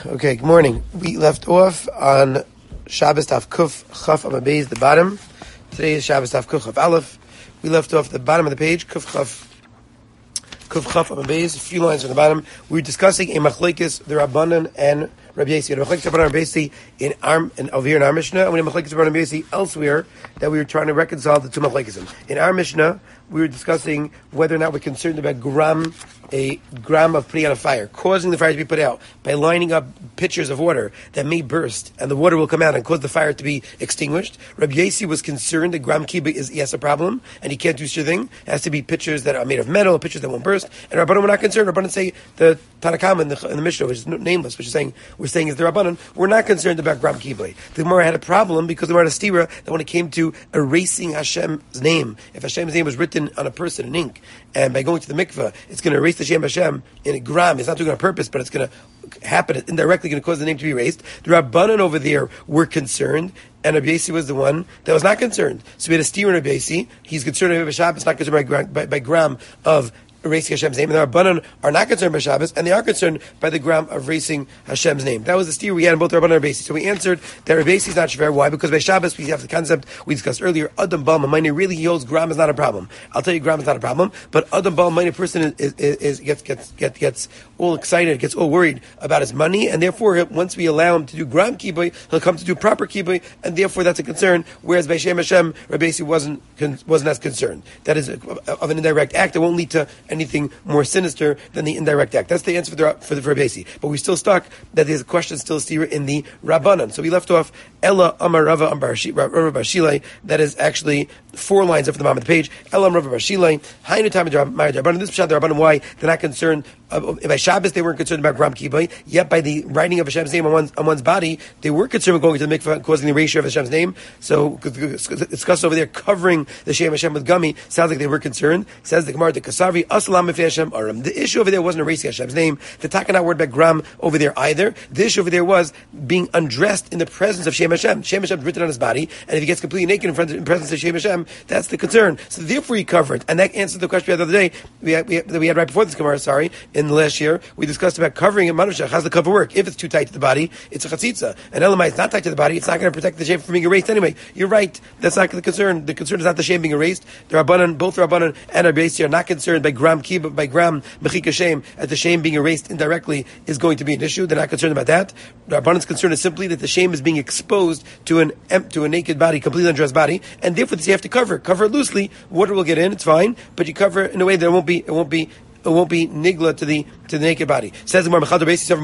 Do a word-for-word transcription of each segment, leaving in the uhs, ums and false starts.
Okay, good morning. We left off on Shabbos Tav Kuf Chaf Amud Beis, the bottom. Today is Shabbos Tav Kuf Chaf Aleph. We left off the bottom of the page, Kuf Chaf Kuf Chaf Amud Beis, a few lines from the bottom. We were discussing a machlekes, the Rabbanan and Rabbi Yossi. We had a machlekes Rabbanan and Rabbi Yossi in our in over here in our Mishnah, and we had a machlekes Rabbanan and Rabbi Yossi elsewhere that we were trying to reconcile the two machlekes. In our Mishnah, we were discussing whether or not we're concerned about gram, a gram of putting out a fire, causing the fire to be put out by lining up pitchers of water that may burst, and the water will come out and cause the fire to be extinguished. Rabbi Yossi was concerned that gram kiba is yes a problem, and he can't do such a thing. It has to be pitchers that are made of metal, pitchers that won't burst. And Rabbanan were not concerned. Rabbanan say the Tanakama in the, in the Mishnah, which is nameless, which is saying we're saying is the Rabbanan, we're not concerned about gram kiba. The Gemara had a problem because the Gemara had a stira that when it came to erasing Hashem's name, if Hashem's name was written on a person in ink, and by going to the mikveh, it's going to erase the Shem Hashem in a gram. It's not doing it on purpose, but it's going to happen. It's indirectly going to cause the name to be erased. The Rabbanan over there were concerned, and Rabbi Yossi was the one that was not concerned. So we had a steer in Rabbi Yossi. He's concerned about Shabbos, not concerned by, by, by gram of erasing Hashem's name, and the Rabbanan are not concerned by Shabbos, and they are concerned by the gram of erasing Hashem's name. That was the steer we had in both Rabbanan and Rabbi Yossi. So we answered that Rabbi Yossi is not shver. Why? Because by Shabbos we have the concept we discussed earlier. Adam Baal Mamayne really he holds gram is not a problem. I'll tell you, gram is not a problem, but Adam Baal Mamayne person is, is, is gets gets gets gets all excited, gets all worried about his money, and therefore once we allow him to do gram kibbutz, he'll come to do proper kibbutz, and therefore that's a concern. Whereas by Shem Hashem, Rabbi Yossi wasn't wasn't as concerned. That is a, of an indirect act. It won't lead to anything more sinister than the indirect act. That's the answer for the for the for Rabbi Yossi. But we're still stuck that there's a question still steer in the Rabbanan. So we left off Ella Amar Rava Amar Bashilai. That is actually four lines up from the bottom of the page. Ella Amar Rava Bashilai. Hainu Tam Rabbanan. This is the Rabbanan. Why they're not concerned. Uh, by Shabbos, they weren't concerned about gram kibbutz. Yet by the writing of Hashem's name on one's, on one's body, they were concerned with going to the mikveh and causing the erasure of Hashem's name. So it's discussed over there, covering the Shem Hashem with gummy. Sounds like they were concerned. Says the Gemara, the Kasavi Aslam Hashem Aram. The issue over there wasn't erasing Hashem's name. The Takana word about gram over there either. The issue over there was being undressed in the presence of Shem Hashem. Shem Hashem is written on his body, and if he gets completely naked in front of, in presence of Shem Hashem, that's the concern. So therefore he covered, and that answered the question we had the other day we had, we had, that we had right before this Gemara. Sorry, in the last year we discussed about covering it. Manushach, how's the cover work? If it's too tight to the body, it's a chatzitza. And Elamai is not tight to the body. It's not going to protect the shame from being erased anyway. You're right. That's not the concern. The concern is not the shame being erased. The Rabbanan, both Rabbanan and Rabbi Yossi are not concerned by gram kibbutz, by gram mechika shame, as the shame being erased indirectly is going to be an issue. They're not concerned about that. The Rabbanan's concern is simply that the shame is being exposed to an to a naked body, completely undressed body, and therefore you have to cover it. Cover it loosely. Water will get in. It's fine, but you cover it in a way that it won't be. It won't be. It won't be nigla to the to the naked body. Says the Gemara,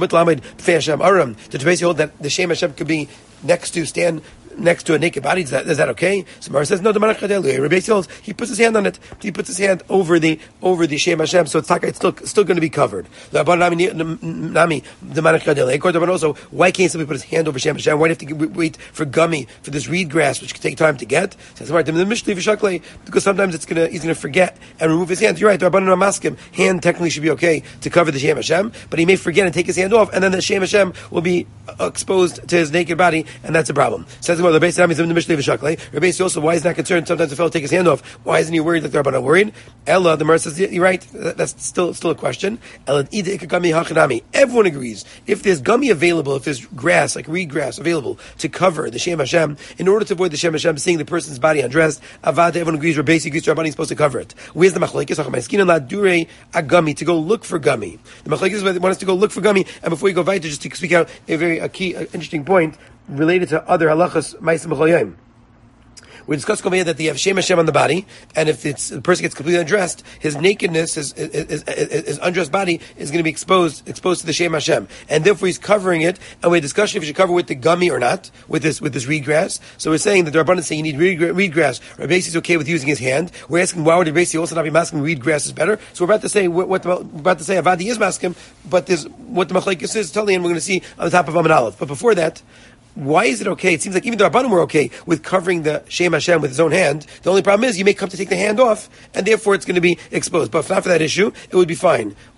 the hold that the Shem Hashem could be next to stand next to a naked body. Is that, is that okay? So Mara says no. The Rabbi Yossi holds he puts his hand on it. He puts his hand over the over the Shem Hashem, so it's not, it's still still going to be covered. The Nami the also why can't somebody put his hand over Shem Hashem? Why do you have to wait for gummy for this reed grass, which can take time to get? Says the because sometimes it's gonna he's gonna forget and remove his hand. You're right. The Rabbanan Maskim hand technically should be okay to cover the Shem Hashem, but he may forget and take his hand off, and then the Shem Hashem will be exposed to his naked body, and that's a problem. Says the Rabbi Yossi also, why is he not concerned? Sometimes the fellow take his hand off. Why isn't he worried like the Rabbanan worried? Ella, the Gemara says, you're right. That's still still a question. Everyone agrees. If there's gummy available, if there's grass, like reed grass available to cover the Shem Hashem, in order to avoid the Shem Hashem seeing the person's body undressed, Avada, everyone agrees, Rabbi Yossi agrees, Rabbanan is supposed to cover it. Where's the machlekes? A gummy, to go look for gummy. The machlekes want us to go look for gummy, and before you go weiter, just to speak out a very a key, a interesting point related to other halachas ma'asim b'chol. We discussed over here that they have Shem Hashem on the body, and if it's, the person gets completely undressed, his nakedness, his, his, his, his undressed body is going to be exposed exposed to the Shem Hashem, and therefore he's covering it. And we had discussion if you should cover with the gummy or not with this with this reed grass. So we're saying that the Rabbanan is saying you need reed, reed grass. Rabbi Yossi is okay with using his hand. We're asking why would Rabbi Yossi also not be masking reed grass is better? So we're about to say what, what the, we're about to say Avadi is masking, but there's what the machlekes is totally, and we're going to see on the top of Amud Aleph. But before that, why is it okay? It seems like even the Rabbanim were okay with covering the Shem Hashem with his own hand. The only problem is you may come to take the hand off, and therefore it's going to be exposed. But if not for that issue, it would be fine.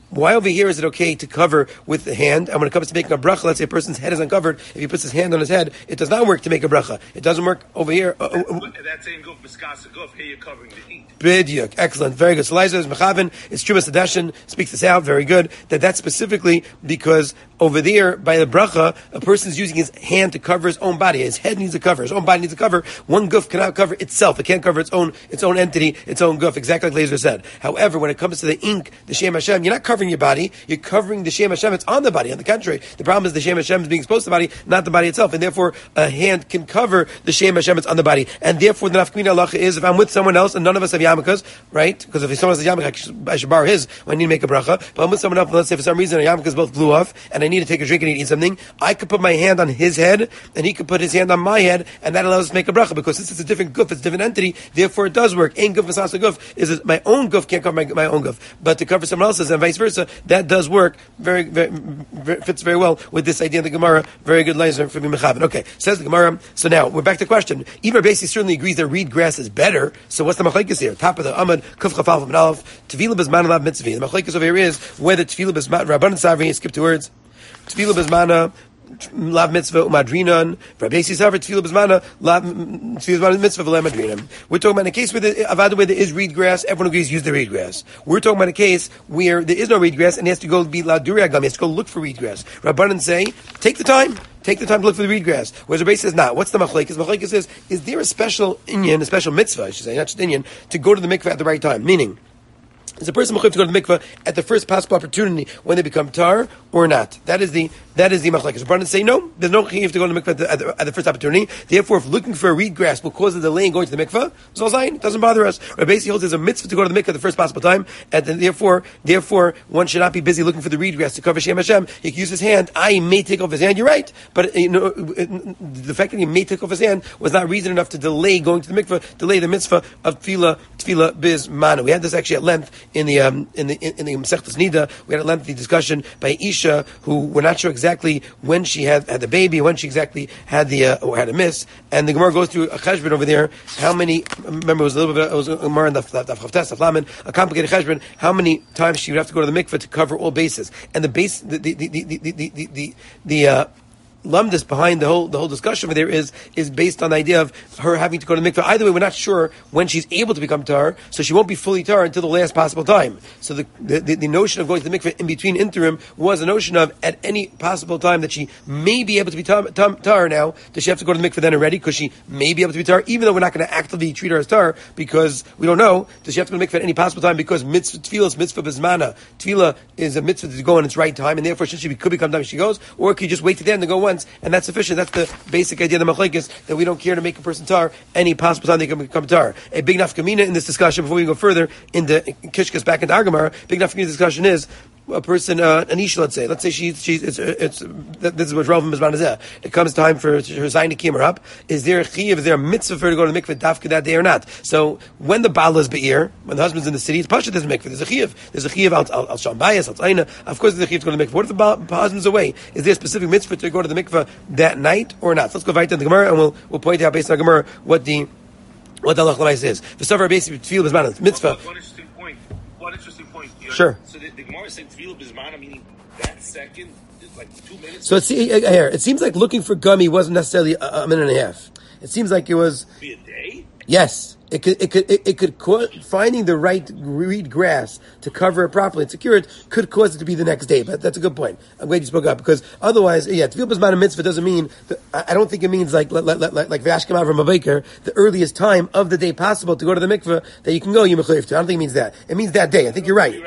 Why over here is it okay to cover with the hand? And when it comes to making a bracha, let's say a person's head is uncovered, if he puts his hand on his head, it does not work to make a bracha. It doesn't work over here. Uh, uh, That's saying goof, miskasa goof, here you're covering the ink. B'diuk. Excellent. Very good. So Liza is Mechaven, it's Trumas Hadashin, speaks this out, very good, that that's specifically because over there, by the bracha, a person's using his hand to cover his own body. His head needs to cover, his own body needs to cover. One goof cannot cover itself. It can't cover its own its own entity, its own goof, exactly like Laser said. However, when it comes to the ink, the Shem Hashem, you're not covering your body, you're covering the Shem Hashem, it's on the body. On the contrary, the problem is the Shem Hashem is being exposed to the body, not the body itself, and therefore a hand can cover the Shem Hashem, it's on the body. And therefore the nafkamina halacha is, if I'm with someone else and none of us have yarmulkes, right? Because if someone has a yarmulke, I should borrow his when I need to make a bracha. But I'm with someone else, let's say for some reason a yarmulke both blew off, and I need to take a drink and eat something, I could put my hand on his head, and he could put his hand on my head, and that allows us to make a bracha, because since it's a different goof, it's a different entity, therefore it does work. Ein goof v'sasa goof is that my own goof can't cover my, my own goof, but to cover someone else's and vice versa, that does work very, very, very fits very well with this idea of the Gemara. Very good laser for Mechaven. Okay, says the Gemara. So now we're back to the question. Even Rabbi certainly agrees that reed grass is better. So what's the machlekes here? Top of the Amud Kuf Chafal from Aleph. Tefillah b'zman lav mitzvah. The machlekes over here is whether tefillah b'zman Rabbanan Savri. Skip two words. Tefillah b'zmana lav mitzvah umadrinan. Rabbi Savri tefillah b'zmana lav tefillah mitzvah v'lemadrinan. We're talking about a case where the avada where there is reed grass. Everyone agrees use the reed grass. We're talking about a case where there is no reed grass and he has to go be laduri agam. He has to go look for reed grass. Rabbanan say take the time. Take the time to look for the reed grass. Whereas the base says, not. What's the machlekes? Machlekes says, is there a special inyan, a special mitzvah, I should say, not just inyan, to go to the mikveh at the right time? Meaning, is a person mechuyev to go to the mikveh at the first possible opportunity when they become tar or not? That is the that is the machlekes. The brothers say no. There's no mechuyev to go to the mikveh at the, at, the, at the first opportunity. Therefore, if looking for a reed grass will cause a delay in going to the mikveh, it's all zayin. It doesn't bother us. Rabbi holds there's a mitzvah to go to the mikveh at the first possible time, and then therefore, therefore, one should not be busy looking for the reed grass to cover Shem Hashem. He can use his hand. I may take off his hand. You're right, but you know the fact that he may take off his hand was not reason enough to delay going to the mikveh, delay the mitzvah of tefillah, tefillah biz mana. We had this actually at length in the um, in the in, in the Masechtas Nida. We had a lengthy discussion by Isha, who we're not sure exactly when she had, had the baby, when she exactly had the uh, or had a miss, and the Gemara goes through a cheshbon over there. How many? Remember, it was a little bit. It was a Gemara in the Chavtes Laman, a complicated cheshbon. How many times she would have to go to the mikveh to cover all bases? And the base, the the the the the the the, the, the uh, lumdus behind the whole the whole discussion over there is is based on the idea of her having to go to the mikveh. Either way, we're not sure when she's able to become tar, so she won't be fully tar until the last possible time. So the the, the, the notion of going to the mikveh in between interim was a notion of at any possible time that she may be able to be tar, tar, tar now, does she have to go to the mikveh then already because she may be able to be tar, even though we're not going to actively treat her as tar because we don't know, does she have to go to the mikveh at any possible time because mitzvah tefillah is mitzvah bezmana. Tefillah is a mitzvah to go in its right time, and therefore should she be, could become time she goes, or could you just wait to the end and go once and that's sufficient? That's the basic idea of the machlekes, that we don't care to make a person tar any possible time they can become tar. A big nafkamina in this discussion, before we go further into Kishkas back into Agamar, big nafkamina discussion is a person, uh, an isha, let's say, let's say she's, she's, it's, it's, this is what Rav Mizman is at. It comes time for her zayin to kim her up. Is there a chiyuv, is there a mitzvah for her to go to the mikveh dafka that day or not? So, when the bala is be'ir, when the husband's in the city, it's pasha, there's a mikveh, there's a chiyuv. There's a chiyuv al, al, al sham bayis, al tzayna. Of course there's a chiyuv to go to the mikveh. What if the ba- husband's away? Is there a specific mitzvah to go to the mikveh that night or not? So let's go right to the Gemara and we'll, we'll point out based on the Gemara what the, what the halach l'mais is. The Savar basically tefillah b'zman, mitzvah. One interesting point. One interesting point. You know, sure. So the, the Gemara said tefillah b'zmana, meaning that second, is like two minutes. So it's here. It seems like looking for gummy wasn't necessarily a, a minute and a half. It seems like it was. Be a day. Yes. It could, it could, it, it could, co- finding the right reed grass to cover it properly and secure it could cause it to be the next day. But that's a good point. I'm glad you spoke up because otherwise, yeah, tefillah b'zman a mitzvah doesn't mean, that, I don't think it means like, like, like, like, like Vashkem Avram Baker, the earliest time of the day possible to go to the mikveh that you can go, you mechuyev to. I don't think it means that. It means that day. I think you're right.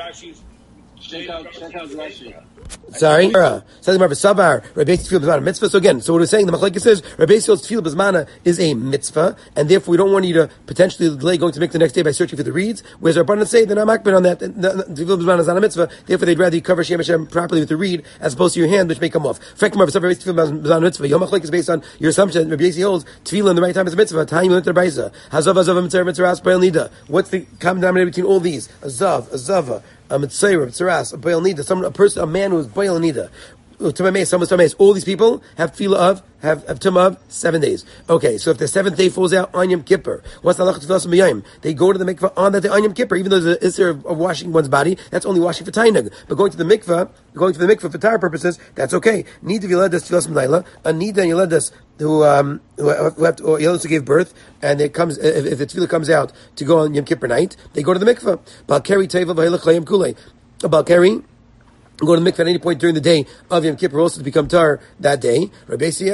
Check out, check out Rashi. Sorry? Uh, Says Rabbi Savar, Rabbi Tefillah B'zmana mitzvah. So again, so what we're saying, the Machlekes says, Rabbi Yisrael's Tefillah B'zmana is a mitzvah, and therefore we don't want you to potentially delay going to make the next day by searching for the reeds, whereas our abundance say, they're not makbid on that, Tefillah B'zmana is not a mitzvah, therefore they'd rather you cover Shem Hashem properly with the reed, as opposed to your hand, which may come off. Fact, Rabbi Savar, Tefillah B'zmana mitzvah. Your Machlekes is based on your assumption, Rabbi Yisrael holds, Tefillah in the right time is a mitzvah, Ta'im Yonit Rabaisa, Hazav, Hazav, Mitzvah, Mitzvah, Mitzvah, Nida. What's the common denominator between all these? A Zav, a Zava, a Mitzvah, a Mitzaras, a Baal Nida, some, a person, a man who is Baal Nida. Tumah someone's Tumah. All these people have tefillah of, have, have Tumah of seven days. Okay, so if the seventh day falls out on Yom Kippur, what's the halacha tefillah b'yom? They go to the mikveh on that day on Yom Kippur, even though there's an issur of, of washing one's body, that's only washing for tainug. But going to the mikveh, going to the mikveh for tar purposes, that's okay. Need to Yeledas tefillah b'layla, a need and Yeledas who um who, who have to, or Yeledas who gave birth, and it comes if, if the tefillah comes out to go on Yom Kippur night, they go to the mikveh. Balkari teva v'helech layim kulei. Balkari go to the mikveh at any point during the day of Yom Kippur also to become tar that day. Rabbi says,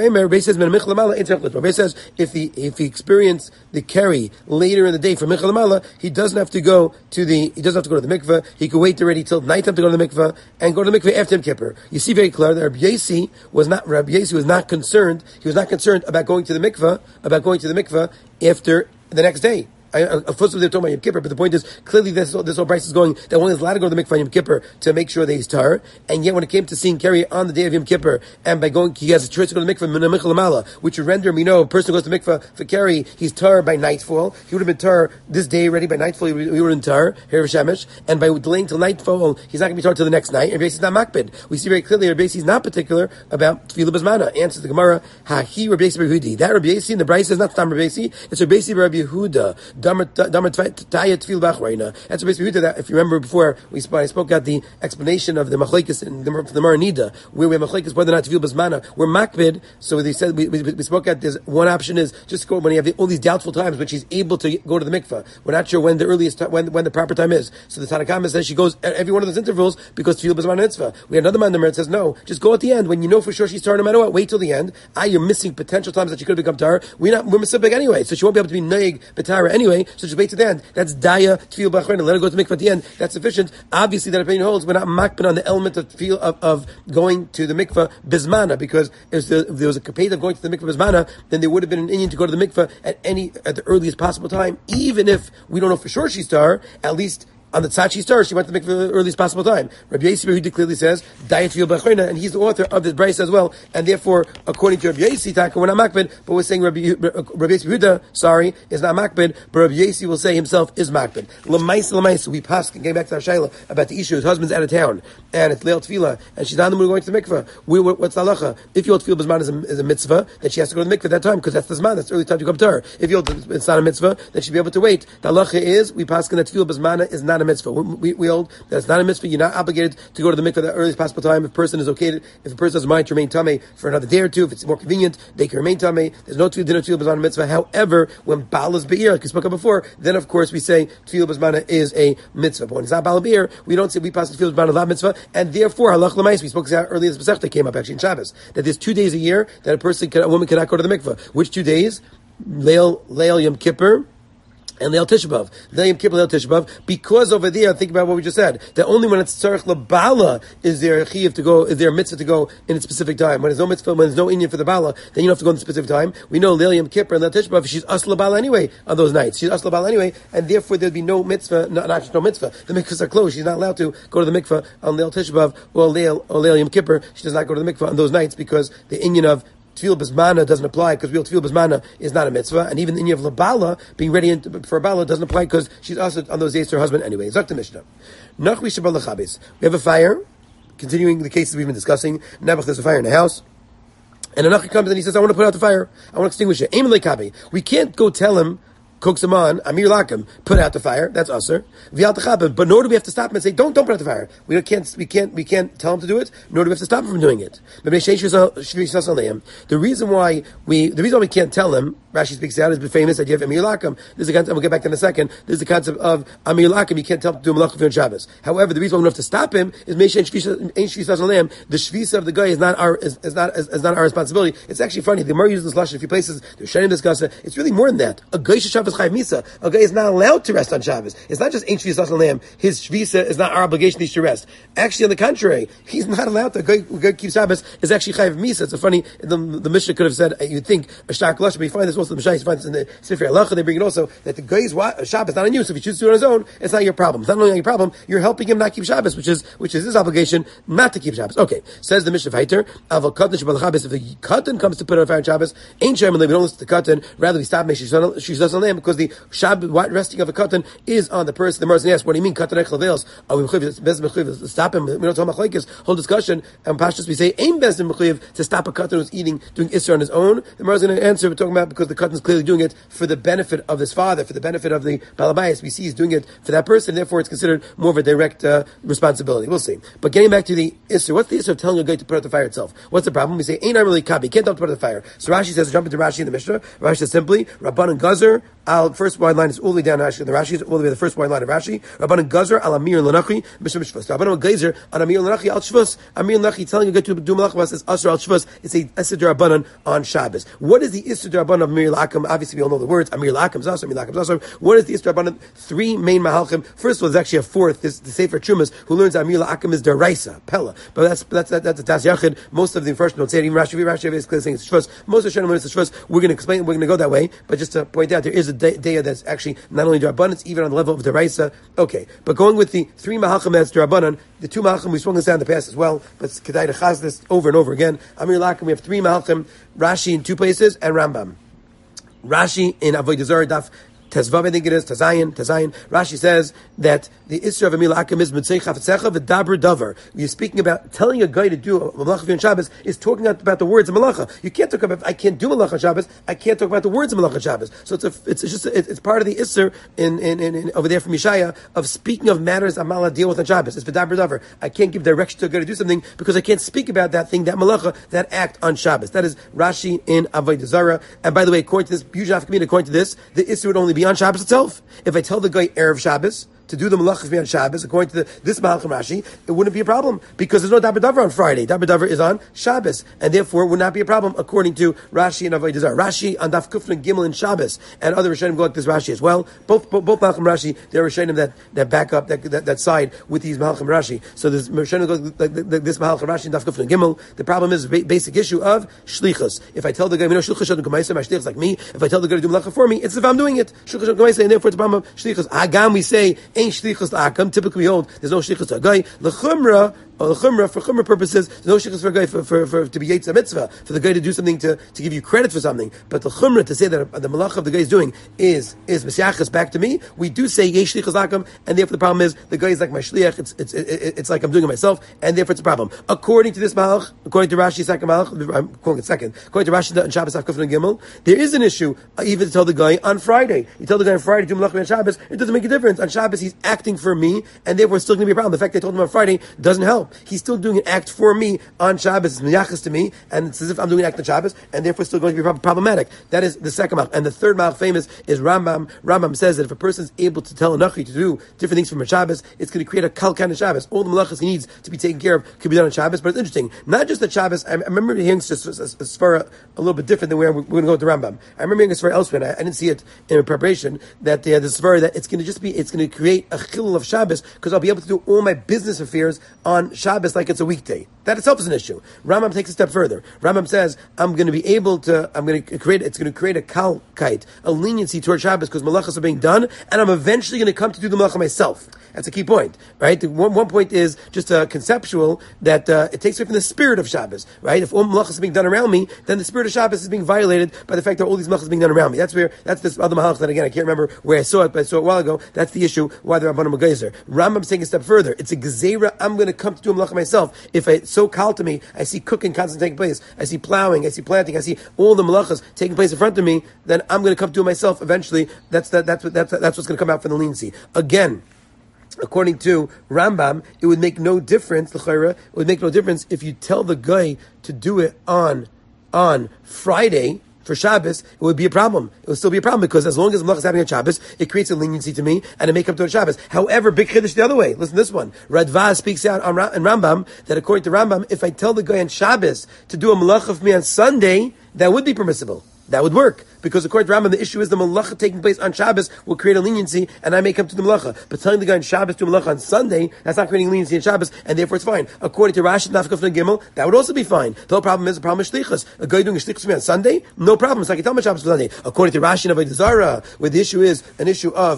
Rabbi says if the if he experienced the carry later in the day from Michal Mala, he doesn't have to go to the he doesn't have to go to the mikveh. He could wait already till night time to go to the mikveh and go to the mikveh after Yom Kippur. You see very clear that Rabbi Yasi was not Rabbi Yasi was not concerned. He was not concerned about going to the mikveh about going to the mikveh after the next day. I, of course, they're talking about Yom Kippur, but the point is, clearly this, this whole price is going, that one is allowed to go to the mikvah on Yom Kippur to make sure that he's tar, and yet when it came to seeing Kerry on the day of Yom Kippur, and by going, he has a choice to go to the mikvah, Minamichal Amala, which would render him, you know, a person who goes to the mikvah for Kerry, he's tar by nightfall, he would have been tar this day already, by nightfall, he would, he would have been tar, Herav Shemesh, and by delaying till nightfall, he's not going to be tar till the next night, and Rabbi is not makbid. We see very clearly, Rabbi is not particular about Tefillah B'zmana. Answers the Gemara, Ha-hi Rabbi Yehudi. That Rabbi in the Brisa is not Tam Rabbi, it's Rabbi Rabbi Yehuda, Damar, Damar That's basically Yehuda. That if you remember before we spoke, I spoke at the explanation of the machlekes in the, the Maranida, where we have machlekes whether or not tefillah basmana we're makbid. So they said we, we, we spoke at this. One option is just go when you have the, all these doubtful times when she's able to go to the mikvah. We're not sure when the earliest when when the proper time is. So the Tanakama says she goes at every one of those intervals because tefillah basmana mitzvah. We have another man that says no, just go at the end when you know for sure she's tar no matter what. Wait till the end. Ah, you're missing potential times that she could have become tar. We're not we're misabig anyway, so she won't be able to be neig betara anyway. So just wait till the end. That's daya tefillah b'achron and let her go to mikvah at the end. That's sufficient. Obviously, that opinion holds. We're not makbid on the element of feel of, of going to the mikvah bismana, because if, the, if there was a kapet of going to the mikvah bismana, then there would have been an Indian to go to the mikvah at any at the earliest possible time, even if we don't know for sure she's tar. At least on the tzad she started, she went to the mikveh at the earliest possible time. Rabbi Yasi who clearly says daya tefillah b'achron, and he's the author of this brayso as well. And therefore, according to Rabbi Yasi, Taka, we're not makbid, but we're saying Rabbi Rabbi Yasi Yehuda, sorry, is not makbid, but Rabbi Yasi will say himself is makbid. L'maisa l'maisa, we pass getting back to our shayla about the issue. His husband's out of town, and it's leil tefillah, and she's not in the mood going to the mikveh. We, what's the halacha? If you hold tefillah b'zman is a, is a mitzvah, then she has to go to the mikveh at that time because that's the zman. That's the early time to come to her. If you hold it's not a mitzvah, then she'll be able to wait. The halacha is we pass that tefillah b'zman is not a mitzvah. We, we, we hold that it's not a mitzvah. You're not obligated to go to the mikveh at the earliest possible time. If a person is okay, to, if a person has a mind to remain tamei for another day or two, if it's more convenient, they can remain tamei. There's no dinner tefillah b'zman mitzvah. However, when Baal is be'ir, like we spoke about before, then of course we say tefillah b'zman is a mitzvah. But when it's not Baal be'ir, we don't say we pass tefillah b'zman la mitzvah, and therefore halach l'mais. We spoke about earlier this Masechta came up actually in Shabbos that there's two days a year that a person, can, a woman cannot go to the mikveh. Which two days? Leil Leil Yom Kippur and Leil Tisha B'Av. Leil Yom Kippur, Leil Tisha B'Av. Because over there, think about what we just said, that only when it's tzarech lebala is there a chiyuv to go, is there a mitzvah to go in a specific time. When there's no mitzvah, when there's no Indian for the bala, then you don't have to go in a specific time. We know Leil Yom Kippur and Leil Tisha B'Av, she's as lebala anyway on those nights. She's as lebala anyway, and therefore there'd be no mitzvah, not, not just no mitzvah. The mikvahs are closed. She's not allowed to go to the mikvah on Leil Tisha B'Av or Leil, or Leil Yom Kippur. She does not go to the mikvah on those nights because the Indian of tefillah b'zmana doesn't apply because real tefillah b'zmana is not a mitzvah, and even the inyan of labala being ready for a bala doesn't apply because she's also on those days to her husband anyway. Zakta Mishnah. Nachvi shabal lechabes. We have a fire. Continuing the cases we've been discussing. Nebuch, there's a fire in the house, and Anachi comes and he says, "I want to put out the fire. I want to extinguish it." Aim lekabe. We can't go tell him. Cooks him on, Amir Lakim, put out the fire. That's usher. But nor do we have to stop him and say, "Don't, don't put out the fire." We can't, we can't, we can't tell him to do it. Nor do we have to stop him from doing it. The reason why we, the reason why we can't tell him, Rashi speaks out, is famous that you have Amir Lakim. This is the concept. We'll get back to in a second. This is the concept of Amir Lakim. You can't tell him to do Malach on Shabbos. However, the reason why we don't have to stop him is the shvisa of the guy is not our is, is not is, is not our responsibility. It's actually funny. The Gemara uses this lashon a few places. The Rishonim discuss it. It's really more than that. A guy Shabbos Chayv Misa. A guy is not allowed to rest on Shabbos. It's not just Ein Shvisas Lamb. His Shvisa is not our obligation. He should rest. Actually, on the contrary, he's not allowed to. A guy, a guy keeps Shabbos is actually Chayv Misa. It's a funny. The, the Mishnah could have said, you'd think a Shak Lush, but you find this most of the Mishayis find this in the Sifrei Halacha. They bring it also that the guy's Shabbos not on you. So if he chooses to do it on his own, it's not your problem. It's not only your problem, you're helping him not keep Shabbos, which is which is his obligation not to keep Shabbos. Okay, says the Mishnah Vayter, Aval Katan Shabbat Shabbos. If the Katan comes to put on fire on Shabbos, ain't Shem and we don't listen to the Katan. Rather, we stop making she's on land because the Shabbos resting of a Katan is on the person. The Merzan asks, what do you mean Katan Echel Veils? Are we mechuyev? Stop him. We don't talk about machlekes. Whole discussion. And Pashtus we say ain't Bezdin mechuyev to stop a Katan who's eating doing Isser on his own. The Merzan going to answer. We're talking about because the Katan is clearly doing it for the benefit of his father, for the benefit of the Balabayas. We see he's doing it for that person. Therefore, it's considered more of a direct uh, responsibility. We'll see. But getting back to the Isser, what's the Isser of telling a guy to put out the fire itself? What's the problem? We say ain't really kabi. Can't tell him to put out the fire. So Rashi says, jump into Rashi in the Mishnah. Rashi says simply, Rabbanan Gazer. Al first wide line is all the way down to the Rashi. All the way to the first wide line of Rashi. Rabbanan Gazer al Amir Lanachri Mishnah Shvus. Rabbanan Gazer on Amir Lanachri al Shvus. Amir Lanachri telling a guy to do malachas says Asr al Shvus. It's a Isser Rabbanan on Shabbos. What is the Isser Rabbanan of Amir Lakim? Obviously, we all know the words Amir Lakim Zasar, Amir Lakim Zasar. What is the Isser Rabbanan? Three main mahalchim. First of all, there's actually a fourth. This the Sefer Chumas who learns Amir Lakim is Deraisa Pella, but that's that's that, that's a Tas Yachid. Most of the first don't say it. Even Rashi, Rashi is clearly saying it's Shvus. Most of the Shana learns it's Shvus. We're going to explain. We're going to go that way. But just to point out, there is a day, day that's actually not only Derabanan, even on the level of Deraisa. Okay, but going with the three mahalchim that's Derabanan, the two mahalchim we swung this down in the past as well. But it's kedai to chaz this over and over again. Amir Lakim, we have three mahalchim. Rashi in two places and Rambam. Rashi in Avodah Zarah Daf Tezvav, I think it is, Tazayin, Tazayin. Rashi says that the Isra of Amir Lakim is Mitzei Chafetzecha v'Daber Davar. You're speaking about telling a guy to do a Malacha on Shabbos is talking about the words of Malacha. You can't talk about, I can't do Malacha on Shabbos, I can't talk about the words of Malacha on Shabbos. So it's a, it's just, a, it's part of the Isra in, in, in, in, over there from Yeshaya of speaking of matters Amala deal with on Shabbos. It's v'Daber Davar. I can't give direction to a guy to do something because I can't speak about that thing, that Malacha, that act on Shabbos. That is Rashi in Avodah Zarah. And by the way, according to this, usually according to this, the Isra would only be on Shabbos itself. If I tell the guy Erev Shabbos to do the malachas on Shabbos, according to the, this Malachim Rashi, it wouldn't be a problem because there's no Daber Davar on Friday. Daber Davar is on Shabbos, and therefore it would not be a problem according to Rashi and Avodah Zarah. Rashi on Daf Kufrin Gimel and Shabbos, and other Rishonim go like this Rashi as well. Both both, both Malachim Rashi, there are Rishonim that that back up that, that that side with these Malachim Rashi. So there's Rishonim go like this Malachim Rashi and Daf Kufrin Gimel. The problem is the basic issue of shlichus. If I tell the guy, you know, shlichus shadun k'maisa, my shlichus like me. If I tell the guy to do malacha for me, it's if I'm doing it. Shlichus shadun k'maisa, and therefore it's a problem of shlichus. Hagam we say ain't shlichus la'akam. Typically we hold there's no shlichus to a guy. L'chumra. Or the chumrah, for chumrah purposes, there's no shlichus for a guy for, for, for to be yetz mitzvah, for the guy to do something to, to give you credit for something. But the chumrah to say that the malach of the guy is doing is is mesiachas back to me. We do say yesh shlichus lakum, and therefore the problem is the guy is like my shliach. It's it's it, it's like I'm doing it myself, and therefore it's a problem. According to this malach, according to Rashi's second malach, I'm calling it second. According to Rashi and Shabbos Kufrin and Gimel, there is an issue uh, even to tell the guy on Friday. You tell the guy on Friday to do malach on Shabbos, it doesn't make a difference. On Shabbos he's acting for me, and therefore it's still going to be a problem. The fact that I told him on Friday doesn't help. He's still doing an act for me on Shabbos, it's miyachas to me, and it's as if I'm doing an act on Shabbos, and therefore still going to be problematic. That is the second malach. And the third malach famous is Rambam. Rambam says that if a person is able to tell a nachi to do different things from a Shabbos, it's going to create a kalkan in Shabbos. All the malachas he needs to be taken care of could be done on Shabbos, but it's interesting. Not just that Shabbos, I remember hearing just a, a, a svara a little bit different than where we're going to go with the Rambam. I remember hearing a svara elsewhere, and I, I didn't see it in preparation, that uh, the svara that it's going to just be, it's going to create a chilul of Shabbos, because I'll be able to do all my business affairs on Shabbos like it's a weekday. That itself is an issue. Rambam takes a step further. Rambam says, I'm going to be able to, I'm going to create, it's going to create a kalkite, a leniency toward Shabbos because malachas are being done, and I'm eventually going to come to do the malacha myself. That's a key point, right? One, one point is just a conceptual that uh, it takes away from the spirit of Shabbos, right? If all malachas are being done around me, then the spirit of Shabbos is being violated by the fact that all these malachas are being done around me. That's where, that's this other malach that again, I can't remember where I saw it, but I saw it a while ago. That's the issue, why the Rabbanim Gezer. Rambam's taking a step further. It's a gezerah, I'm going to come to do a malacha myself. If it's so kal to me, I see cooking constantly taking place, I see plowing, I see planting, I see all the malachas taking place in front of me, then I'm going to come to do it myself eventually. That's, that, that's, what, that's, that's what's going to come out from the leniency. Again, according to Rambam, it would make no difference, l'chayra, it would make no difference if you tell the guy to do it on, on Friday, for Shabbos, it would be a problem. It would still be a problem because as long as the malach is happening on Shabbos, it creates a leniency to me and it make up to it Shabbos. However, big chiddush the other way. Listen to this one. Radva speaks out on in Rambam that according to Rambam, if I tell the guy on Shabbos to do a malach of me on Sunday, that would be permissible. That would work. because according to Rambam, the issue is the malacha taking place on Shabbos will create a leniency, and I may come to the malacha. But telling the guy on Shabbos to malacha on Sunday, that's not creating leniency on Shabbos, and therefore it's fine. According to Rashi Nafkaf and Gimel, that would also be fine. The whole problem is the problem is shlichus. A guy doing a shlichus on Sunday, no problem. It's like you tell me Shabbos for Sunday. According to Rashi and Avodah Zarah, where the issue is an issue of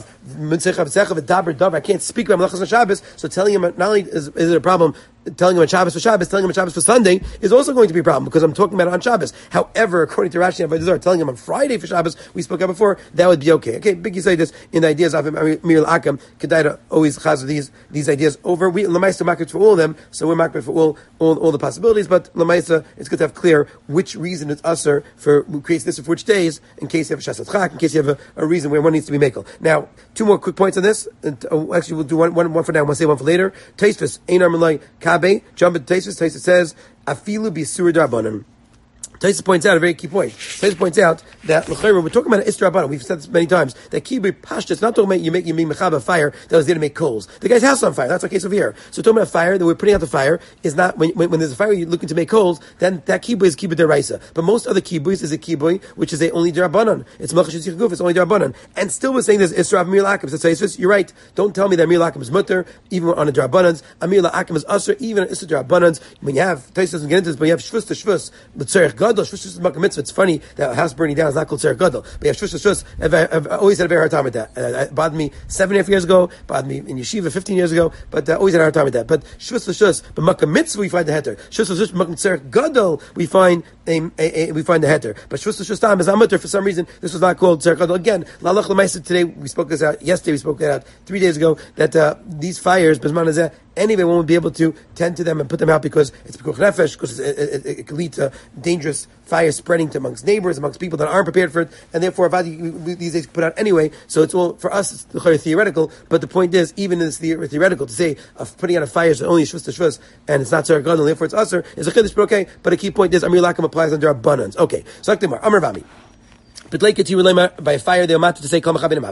I can't speak about malachas on Shabbos, so telling him not only is, is it a problem telling him on Shabbos for Shabbos, telling him on Shabbos for Sunday is also going to be a problem because I'm talking about it on Shabbos. However, according to Rashi and Avodah Zarah, telling him on Friday for Shabbos, we spoke about before, that would be okay. Okay, Biggie say this in the ideas of Mir al-Akam, Kedaira always has these these ideas over. We Lamaisa market for all of them, so we're market for all, all all the possibilities, but Lamaisa, it's good to have clear which reason it's usher for who creates this for which days, in case you have a Shasat Chak, in case you have a, a reason where one needs to be makel. Now, two more quick points on this. And, uh, actually, we'll do one, one, one for now, we'll say one for later. Taisvis, Einar Malay Kabe, jump into Taisvis, Taisvis says, Afilu bisur darbanan. Taisa points out a very key point. Taisa points out that we're talking about an Isra Rabbanan. We've said this many times. That kibui pashta, it's not talking about you make you make mechaba fire that was there to make coals. The guy's house on fire. That's our case over here. So talking about fire that we're putting out the fire is not when when, when there's a fire you're looking to make coals. Then that kibui is kibui deraisa. But most other kibuis is a kibui which is a only derabanan. It's malchus yichguf. It's only derabanan. And still we're saying this Isra of Mir Lakim. So Taisa, you're right. Don't tell me that Mir Lakim is mutter even on a derabanans. Amir Lakim is usher even on Isra derabanans. When you have Taisa doesn't get into this, but you have shvus to shvus, but tzarich gadol shvus to makam. It's funny that a house burning down is not called Tzarech Gadol. But yeah, Shus Shus, I've, I've always had a very hard time with that. Uh, it bothered me seven and a half years ago, bothered me in Yeshiva fifteen years ago, but uh, always had a hard time with that. But Shus Shus, but Makkah Mitzvah, we find the heter. Shus Shus, Makkah Tzarech Gadol, we find a, a, a, we find the heter. But Shus Shus Tam is Amateur, for some reason, this was not called Tzarech Gadol. Again, Lalach L'maisa today, we spoke this out, yesterday we spoke that out, three days ago, that uh, these fires, Bezman Hazeh, anyway, one would be able to tend to them and put them out because it's pekuch nefesh, because it, it, it, it can lead to dangerous fire spreading to amongst neighbors, amongst people that aren't prepared for it, and therefore these days put out anyway. So it's all for us. It's theoretical, but the point is, even in this theoretical, to say of putting out a fire is only shvus to shvus, and it's not tzarech gadol, and therefore it's usher, is a chiddush. But okay, but a key point is Amir Lakim applies under abundance. Okay, so Akdemar Amar Vami. But like it by a fire, they'll matter to say,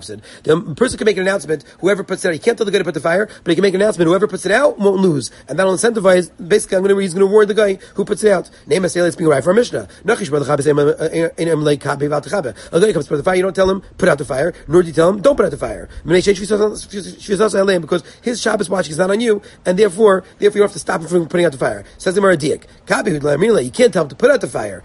the person can make an announcement, whoever puts it out, he can't tell the guy to put the fire, but he can make an announcement, whoever puts it out won't lose. And that'll incentivize, basically, I'm going to, he's going to reward the guy who puts it out. Name a sale, it's being right for a Mishnah. A guy comes to put the fire, you don't tell him, put out the fire, nor do you tell him, don't put out the fire. Because his Shabbos watching is not on you, and therefore, therefore you have to stop him from putting out the fire. Says the Maradiak. You can't tell him to put out the fire.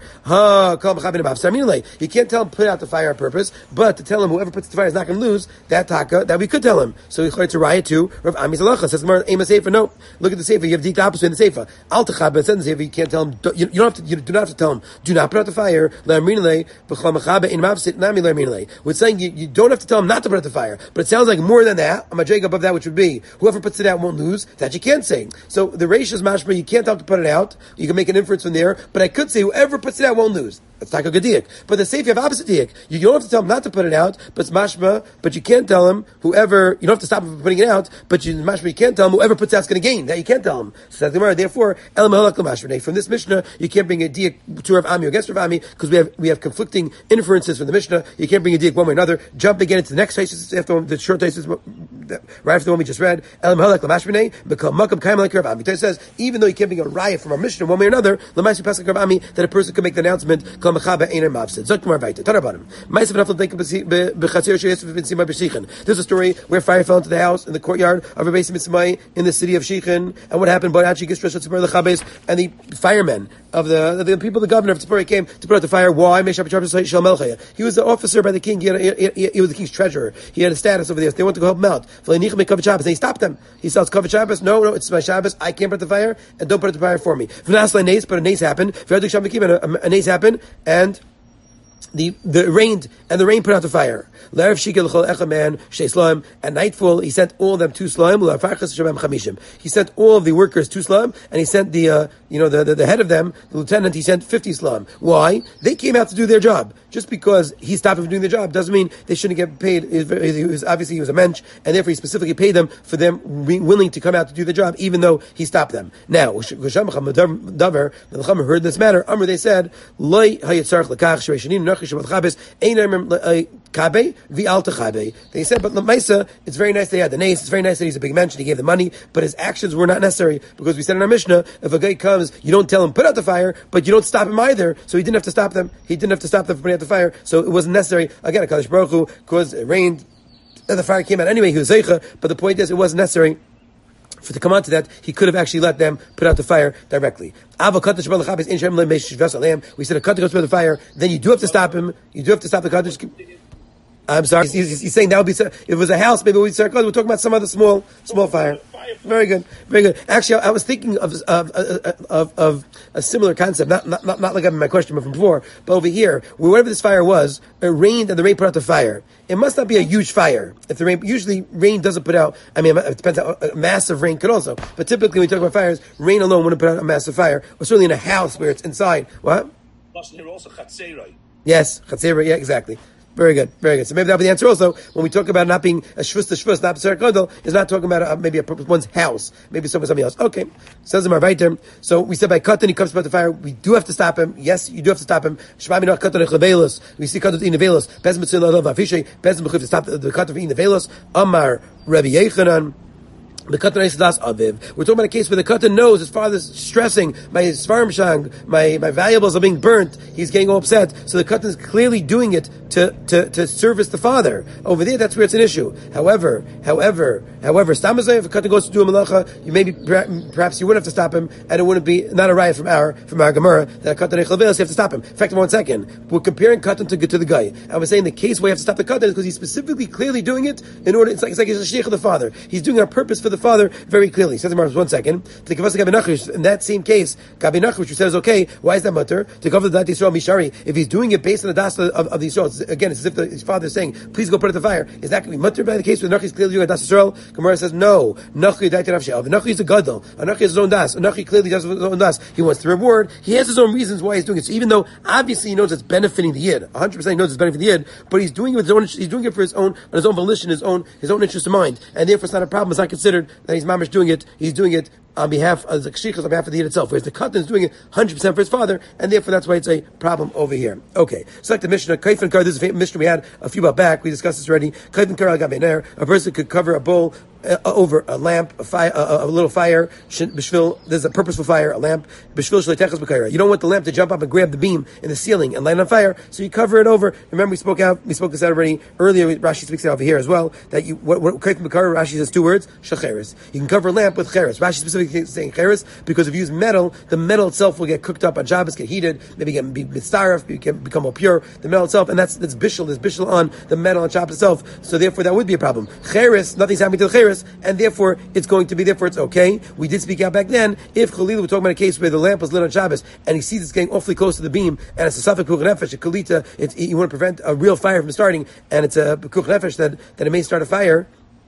You can't tell him put out the fire on purpose, but to tell him whoever puts the fire is not going to lose, that taka, that we could tell him. So we to riot too. Rav Ami Zalacha says, aim a sefer. No, look at the sefer. You have the opposite in the sefer. Al techab, but in the sefer, you can't tell him. You, you don't have to. You do not have to tell him. Do not put out the fire. We're saying you, you don't have to tell him not to put out the fire, but it sounds like more than that. I'm a drag above that, which would be whoever puts it out won't lose. That you can't say. So the Reish is mashma. You can't tell him to put it out. You can make an inference from there, but I could say whoever puts it out won't lose. That's taka gediak. But the sefer you have opposite diak. You don't have to tell him not to put it out, but it's mashma, but you can't tell him whoever, you don't have to stop him from putting it out, but you, mashma, you can't tell him whoever puts it out is going to gain. That you can't tell him. So that's the Gemara. Therefore, elam halak l'mashma. From this Mishnah, you can't bring a diak to Rav Ami or against Rav Ami, because we have, we have conflicting inferences from the Mishnah. You can't bring a diak one way or another. Jump again into the next tasis, after the short tasis, right after the one we just read. Elam halak l'mashma, become makam kaim like Rav Ami. It says, even though you can't bring a riot from our Mishnah one way or another, l'mashma pasuk Rav Ami, that a person can make the announcement, kol mechaba einer mavsid. Zok more weiter. Tarabanim. There's a story where fire fell into the house in the courtyard of a base Mitzvah in the city of Shechin, and what happened? And the firemen of the the people, the governor of Tzipori came to put out the fire. Why? He was the officer by the king. He, had a, he, he, he was the king's treasurer. He had a status over there. They wanted to go help him out. And he stopped them. He says, "Kavod Shabbos, no, no, it's my Shabbos. I can't put out the fire, and don't put out the fire for me." But a nace happened. A nace happened, and The the rained and the rain put out the fire. At nightfall, he sent all of them to Slaim. He sent all of the workers to Slaim, and he sent the uh, you know the, the the head of them, the lieutenant. He sent fifty Slaim. Why? They came out to do their job. Just because he stopped them from doing their job doesn't mean they shouldn't get paid. He was, obviously he was a mensch, and therefore he specifically paid them for them being willing to come out to do the job, even though he stopped them. Now, the Chacham heard this matter. Amr, they said, Kabe, vi alta Kabe. They said, but Lamaisa, it's very nice that he had the nace, it's very nice that he's a big mention, he gave the money, but his actions were not necessary, because we said in our Mishnah, if a guy comes, you don't tell him, put out the fire, but you don't stop him either, so he didn't have to stop them, he didn't have to stop them from putting out the fire, so it wasn't necessary. Again, HaKadosh Baruch Hu, because it rained, and the fire came out anyway, he was Zeicha, but the point is, it wasn't necessary for to come on to that, he could have actually let them put out the fire directly. We said a Kaddish goes to the fire, then you do have to stop him, you do have to stop the Kaddish. I'm sorry, he's, he's, he's saying that would be, if it was a house, maybe we'd start, we're talking about some other small, small fire. Very good, very good. Actually, I, I was thinking of, of, of, of a similar concept, not, not, not, not like I my question from before, but over here, wherever this fire was, it rained and the rain put out the fire. It must not be a huge fire. If the rain, usually rain doesn't put out, I mean, it depends how, a massive rain could also, but typically when we talk about fires, rain alone wouldn't put out a massive fire, or certainly in a house where it's inside. What? Yes, chatzera, yeah, exactly. Very good, very good. So maybe that'll be the answer also, when we talk about not being a shvus to shvus, not b'ser gadol, is not talking about a, maybe a, one's house, maybe somebody else. Okay. Says him right there. So we said by katan, he comes about the fire, we do have to stop him. Yes, you do have to stop him. Shmami not katan echlevelos. We see katan in nevelos. Bezim b'tzil alav afishay. Bezim b'chiv to stop the, the katan in nevelos. Amar Rabbi Yechanan. The Katan Eisadas Aviv. We're talking about a case where the Katan knows his father's stressing, my Svarim Shang, my, my valuables are being burnt, he's getting all upset. So the Katan is clearly doing it to, to, to service the father. Over there, that's where it's an issue. However, however, however, Stamazay, if a Katan goes to do a malacha, you maybe, perhaps you wouldn't have to stop him, and it wouldn't be, not a riot from our, from our Gemara, that a Katan Eichavelis, you have to stop him. In fact, one second, we're comparing Katan to, to the guy. I was saying the case where you have to stop the Katan is because he's specifically clearly doing it in order, it's like, it's like he's a sheikh of the father. He's doing it on purpose for the father very clearly. Says the Gemara, one second. In that same case, Gabi Nachash, which says, okay, why is that mutter? To cover the Dat Yisrael Mishari, if he's doing it based on the Das of, of the Yisrael, again, it's as if the, his father is saying, please go put it to the fire. Is that going to be mutter by the case where Nachash is clearly doing a Das Yisrael? Gemara says, no. Nachash is Daiti Rav She'av. Nachash is a gadol. Nachash is his own Das. Nachash clearly does his own Das. He wants the reward. He has his own reasons why he's doing it. So even though obviously he knows it's benefiting the Yid, one hundred percent he knows it's benefiting the Yid, but he's doing it with his own, he's doing it for his own, on his own volition, his own, his own interest in mind. And therefore it's not a problem. It's not considered that he's mamish doing it. He's doing it on behalf of the kshichas, on behalf of the Yid itself, whereas the Katan is doing it one hundred percent for his father, and therefore that's why it's a problem over here. Okay, so like the Mishnah, Kaif and Kar, this is a Mishnah we had a few about back, we discussed this already. Kaif and Kar al-Gabener, a person could cover a bowl uh, over a lamp, a fire, a, a little fire, b'shvil, there's a purposeful fire, a lamp, b'shvil shleitechas b'kaira. You don't want the lamp to jump up and grab the beam in the ceiling and light it on fire, so you cover it over. Remember we spoke out, we spoke this out already earlier, Rashi speaks it over here as well, that you, what, what Kaif and Kar, Rashi says two words, shacheres. You can cover a lamp with cheres. Rashi specifically saying cheres, because if you use metal, the metal itself will get cooked up on Shabbos, get heated, maybe get be mitzaref, become more pure, the metal itself, and that's, that's bishul, there's bishul on the metal on Shabbos itself, so therefore that would be a problem. Cheres, nothing's happening to the cheres, and therefore it's going to be, therefore it's okay. We did speak out back then, if Khalil, we're talking about a case where the lamp was lit on Shabbos, and he sees it's getting awfully close to the beam, and it's a safek kuch nefesh, a kalita, it's, you want to prevent a real fire from starting, and it's a kuch nefesh that, that it may start a fire,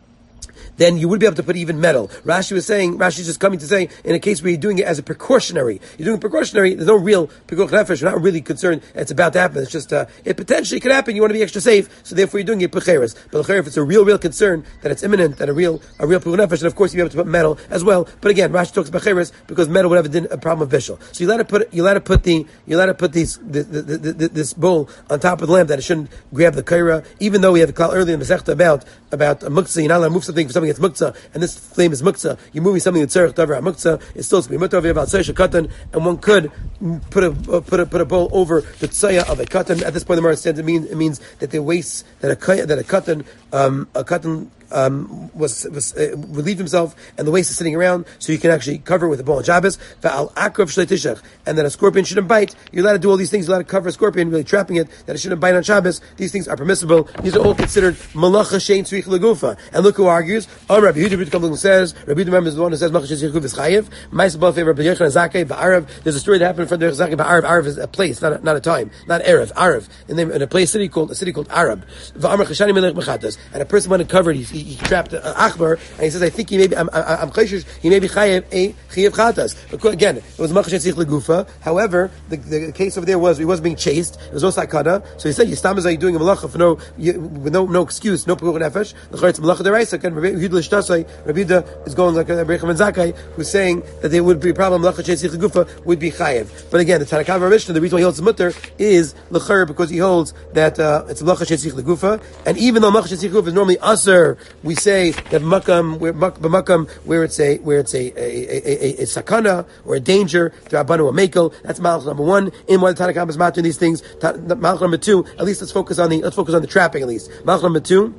then you would be able to put even metal. Rashi was saying, Rashi is just coming to say, in a case where you're doing it as a precautionary, you're doing precautionary, there's no real pekuach nefesh, you're not really concerned it's about to happen, it's just, uh, it potentially could happen, you want to be extra safe, so therefore you're doing it pecheres. But if it's a real, real concern, that it's imminent, that a real, a real pekuach nefesh, and of course you'll be able to put metal as well, but again, Rashi talks about cheres, because metal would have a problem of bishul. So you let it put, you let it put the, you let it put these, the, the, the, the, this bowl on top of the lamp, that it shouldn't grab the kaira, even though we have a call earlier in the Masechta about, about a muktzah, you're not allowed to move something for something that's muktzah, and this flame is muktzah, you're moving something that's tzarech davar muktzah, it's still going to be mutar about tzayah katan, and one could put a uh, put a put a bowl over the tzayah of a katan. At this point, the Gemara stands it means it means that the waste that a that a katan um, a katan um, was, was uh, relieved himself, and the waste is sitting around, so you can actually cover it with a bowl of Shabbos. And then a scorpion shouldn't bite. You're allowed to do all these things. You're allowed to cover a scorpion, really trapping it, that it shouldn't bite on Shabbos. These things are permissible. These are all considered malacha shein tzrich legufa. And look who argues. Um, Rabbi Yehuda B'Tkamlung says, Rabbi Yehuda is the one who says malacha shein tzrich legufa is chayiv. Ma'aseh b'al Rabbi Yochanan Zakkai ba'arav. There's a story that happened in front of Zakkai ba'arav. Arav is a place, not a, not a time, not Erev. Arav, in, the, in a place city called a city called Arab. And a person went and covered. He, he trapped uh, Achbar, and he says, I think he may be, I'm, I'm chayshish, he may be chayev a chayev chatas. Again, it was machashet sich legufa. However, the, the case over there was he was being chased. It was also sakana. So he said, "Yistam is doing a malacha for no, with no, no excuse, no pekuch nefesh." The charetz malacha deraisa. Again, Rabbi Yehuda l'shtasai. Rabbi Yehuda is going like Rabbi Yechanan Zakai, who's saying that there would be a problem. Malacha she'etzich legufa would be chayev. But again, the Tanakh of our Mishnah, the reason why he holds the mutter is l'cher because he holds that uh, it's malacha she'etzich legufa, and even though malacha she'etzich legufa is normally aser, we say that makam where makam where it's a where it's a a, a, a, a sakana or a danger to abanu a mekel. That's malach number one. In why the Tanakh is matching these things. Malach number two. At least let's focus on the let's focus on the trapping. At least malach number two.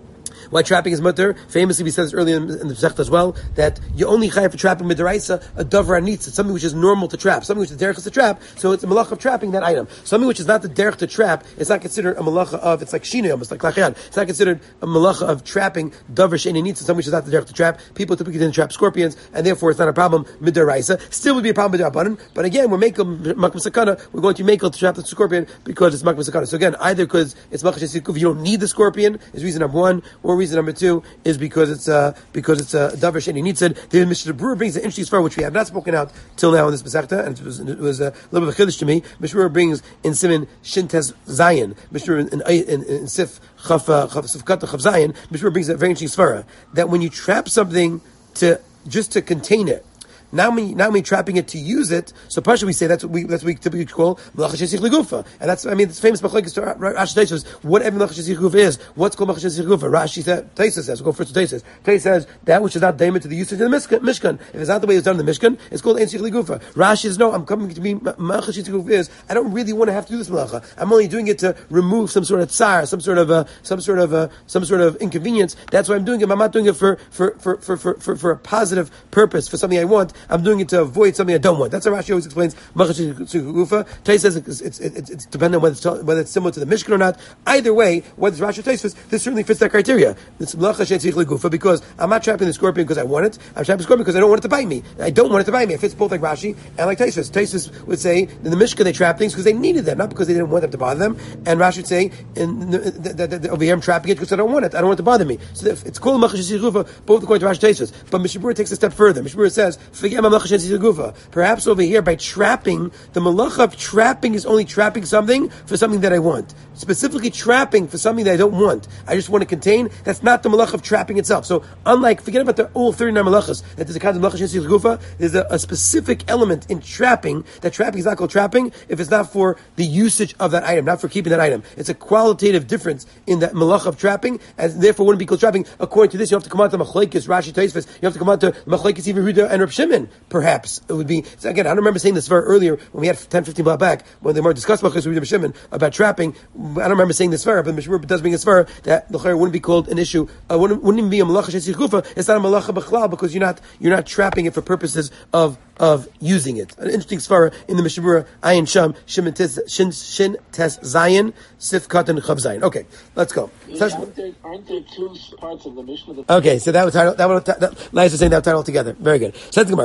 Why trapping is mutter? Famously, we said this earlier in, in the Masechta as well, that you only chayav for trapping midaraisa a davar anitz. It's something which is normal to trap, something which is derech to trap. So it's a malacha of trapping that item. Something which is not the derech to trap, it's not considered a malacha of. It's like shina, almost like lachyan. It's not considered a malacha of trapping davar sheini nitz. Something which is not the derech to trap. People typically didn't trap scorpions, and therefore it's not a problem midaraisa. Still would be a problem midarabanan, but again, we're making makam sakana. We're going to make to trap the scorpion because it's makam sakana. So again, either because it's makam shesikuv, you don't need the scorpion is reason number one, or reason number two is because it's uh, because it's a davar sheini nitzad. The Mishnah Berurah brings an interesting story which we have not spoken out till now in this Masechta, and it was, it was a little bit of a chiddush to me. Mishnah Berurah brings in Siman Shintes Zayin, Mishnah in, in, in, in Sif Chaf Sif Kata Chaf Zayin. Mishnah Berurah brings a very interesting svara that when you trap something to just to contain it. Now we now we trapping it to use it. So partially we say that's what we that's what we typically call malacha she'etzich legufa, and that's I mean it's famous machlokes to Rashi Taisus. Whatever malacha she'etzich legufa is, what's called malacha she'etzich legufa? Rashi said Taisus says. We'll go first to Taisus. Taisus says that which is not daimon to the usage of the Mishkan. If it's not the way it's done in the Mishkan, it's called ein she'etzich legufa. Rashi says no. I'm coming to be malacha she'etzich legufa is I don't really want to have to do this malacha. I'm only doing it to remove some sort of tsar, some sort of uh, some sort of uh, some sort of inconvenience. That's why I'm doing it. I'm not doing it for for for for for, for, for a positive purpose for something I want. I'm doing it to avoid something I don't want. That's how Rashi always explains malacha she'etzich legufa. Tais says it's, it's, it's, it's dependent on whether it's, whether it's similar to the Mishkan or not. Either way, whether it's Rashi or Tais, this certainly fits that criteria. It's malacha she'etzich legufa because I'm not trapping the scorpion because I want it. I'm trapping the scorpion because I don't want it to bite me. I don't want it to bite me. It fits both like Rashi and like Tais. Tais would say in the Mishkan they trap things because they needed them, not because they didn't want them to bother them. And Rashi would say in the, the, the, the, over here I'm trapping it because I don't want it. I don't want it to bother me. So it's called malacha she'etzich legufa both according to Rashi and Tais. But Mishnah Berurah takes a step further. Mishnah Berurah says forget malacha she'etzich legufa. Perhaps over here, by trapping, the malacha of trapping is only trapping something for something that I want. Specifically trapping for something that I don't want. I just want to contain. That's not the malacha of trapping itself. So, unlike, forget about the all thirty-nine malachas, that there's a kind of malacha she'etzich legufa, there's a, a specific element in trapping, that trapping is not called trapping if it's not for the usage of that item, not for keeping that item. It's a qualitative difference in that malacha of trapping, and therefore wouldn't be called trapping. According to this, you have to come out to machlekes, Rashi, Tosfos, you have to come out to machlekes, even Yehuda and Reb Shimon, perhaps. It would be, so again, I don't remember saying this very earlier when we had ten, fifteen block back, when they were discussing Reb Shimon about trapping. I don't remember saying this svara, but Mishnah Berurah does bring a svara that the chayr wouldn't be called an issue, uh, wouldn't, wouldn't even be a malacha she'etzich legufa. It's not a malacha b'chlal because you're not you're not trapping it for purposes of of using it. An interesting svara in the Mishnah Berurah, Ayin Sham, Shin Tes Shin Shin Tes Zayin, Sif Katan Chav Zayin. Okay, let's go. Yeah, aren't, there, aren't there two parts of the Mishnah? That Okay, so that was title. That was that. Liza saying that was title together. Very good. So let's go.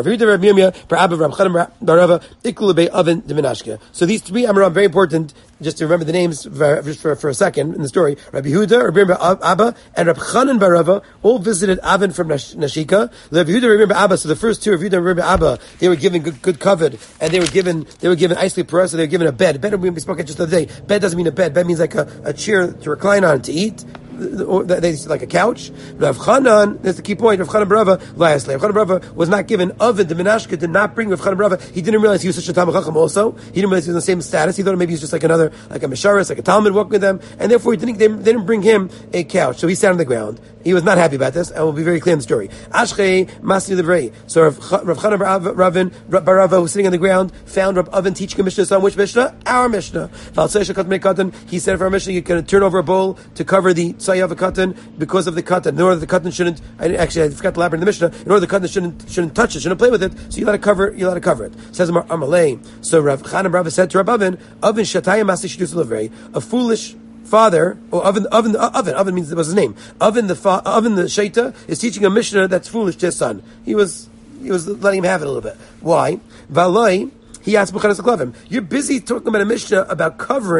So these three Amaram very important. Just to remember the names for, just for, for a second in the story. Rabbi Yehuda, Rabbi Abba, and Rabbi Chanan bar Rava all visited Avin from Nash, Nashika. Rabbi Yehuda, Rabbi Abba. So the first two, Rabbi Yehuda and Rabbi Abba, they were given good, good covet, and they were given they were given ice para, so they were given a bed. Bed we spoke just the other day. Bed doesn't mean a bed. Bed means like a, a chair to recline on to eat. Or they like a couch. Rav Chanan, that's the key point. Rav Chanan bar Rava, lastly, Rav Chanan bar Rava was not given oven. The Menashka did not bring Rav Chanan bar Rava. He didn't realize he was such a Talmid Chacham. Also, he didn't realize he was in the same status. He thought maybe he was just like another, like a Misharis, like a Talmud walking with them, and therefore he didn't. They, they didn't bring him a couch. So he sat on the ground. He was not happy about this, and we'll be very clear in the story. Ashkei Masni Livrei. So Rav Chanan bar Ravin, bar Rava, who was sitting on the ground, found Rav Oven teaching a Mishnah on which Mishnah? Our Mishnah. He said for our Mishnah, you can turn over a bowl to cover the Tzayav a Katan because of the Katan. In order the Katan shouldn't, I, actually I forgot to elaborate in the Mishnah, in order the Katan shouldn't shouldn't touch it, shouldn't play with it, so you let it cover, you let it cover it. Says Amalei. So Rav Chanan bar Rava said to Rav Oven, Oven Shatayim Masi Shidus Livrei, a foolish father, or oven, oven, oven, oven means that was his name. Oven the fa, oven the shaita is teaching a Mishnah that's foolish to his son. He was, he was letting him have it a little bit. Why? Valoi, he asked B'chanas Klavim, you're busy talking about a Mishnah about covering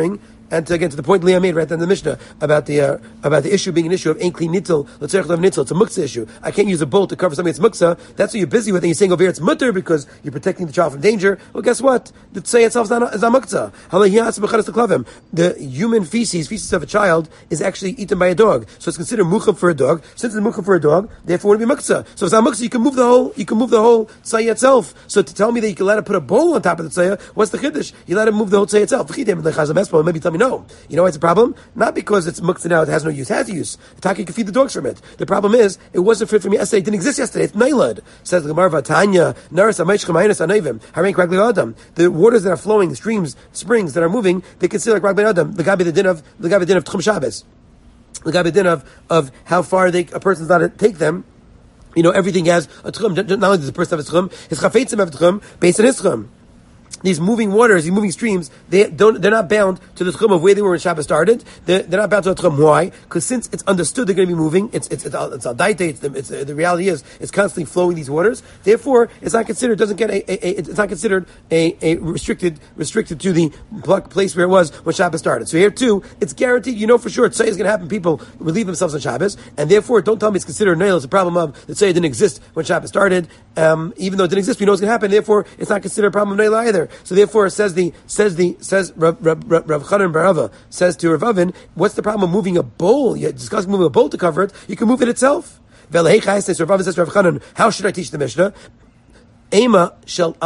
And to, again, to the point Leah made right then in the Mishnah about the uh, about the issue being an issue of ein kli nitzel, l'tzerich lav nitzel. It's a muktzah issue. I can't use a bowl to cover something that's muktzah. That's what you're busy with, and you're saying over here it's mutter because you're protecting the child from danger. Well, guess what? The tzei itself is not, is not muktzah. The human feces, feces of a child, is actually eaten by a dog, so it's considered mucham for a dog. Since it's mucham for a dog, therefore it wouldn't be muktzah. So if it's not muktzah, you can move the whole, you can move the whole tzei itself. So to tell me that you can let it put a bowl on top of the tzei, what's the chiddush? You let it move the whole tzei itself. Maybe tell me no. You know why it's a problem? Not because it's muktzah now, it has no use. It has use. Taki can feed the dogs from it. The problem is, it wasn't fit from yesterday. It didn't exist yesterday. It's nailad. Says the Gemara Vatanya, Naras Amayshchem Ayinus Anayvim, Harein Krag Adam. The waters that are flowing, the streams, springs that are moving, they consider like Krag Adam. The Gabi the din of the Gabi din of Tchum Shabbos. The Gabi din of of how far they a person's not to take them. You know, everything has a tchum. Not only does the person have a tchum, his chafetzim have a tchum based on his tchum. These moving waters, these moving streams, they don't, they're not bound to the tchum of where they were when Shabbos started. They're, they're not bound to the tchum. Why? Because since it's understood they're going to be moving, it's, it's, it's, it's al daite, it's, it's, uh, the reality is, it's constantly flowing these waters. Therefore, it's not considered, doesn't get a, a, a it's not considered a, a restricted, restricted to the place where it was when Shabbos started. So here too, it's guaranteed, you know for sure, tzei is going to happen. People relieve themselves on Shabbos, and therefore, don't tell me it's considered nail. It's a problem of the tzei didn't exist when Shabbos started. Um, even though it didn't exist, we know it's going to happen. Therefore, it's not considered a problem of nail either. So therefore, it says the says the says Rav Rav Rav, Rav Chanan Barava says to Rav Avin, what's the problem of moving a bowl? You discuss moving a bowl to cover it. You can move it itself. Rav Avin says to Rav Chanan, how should I teach the Mishnah? Ema shall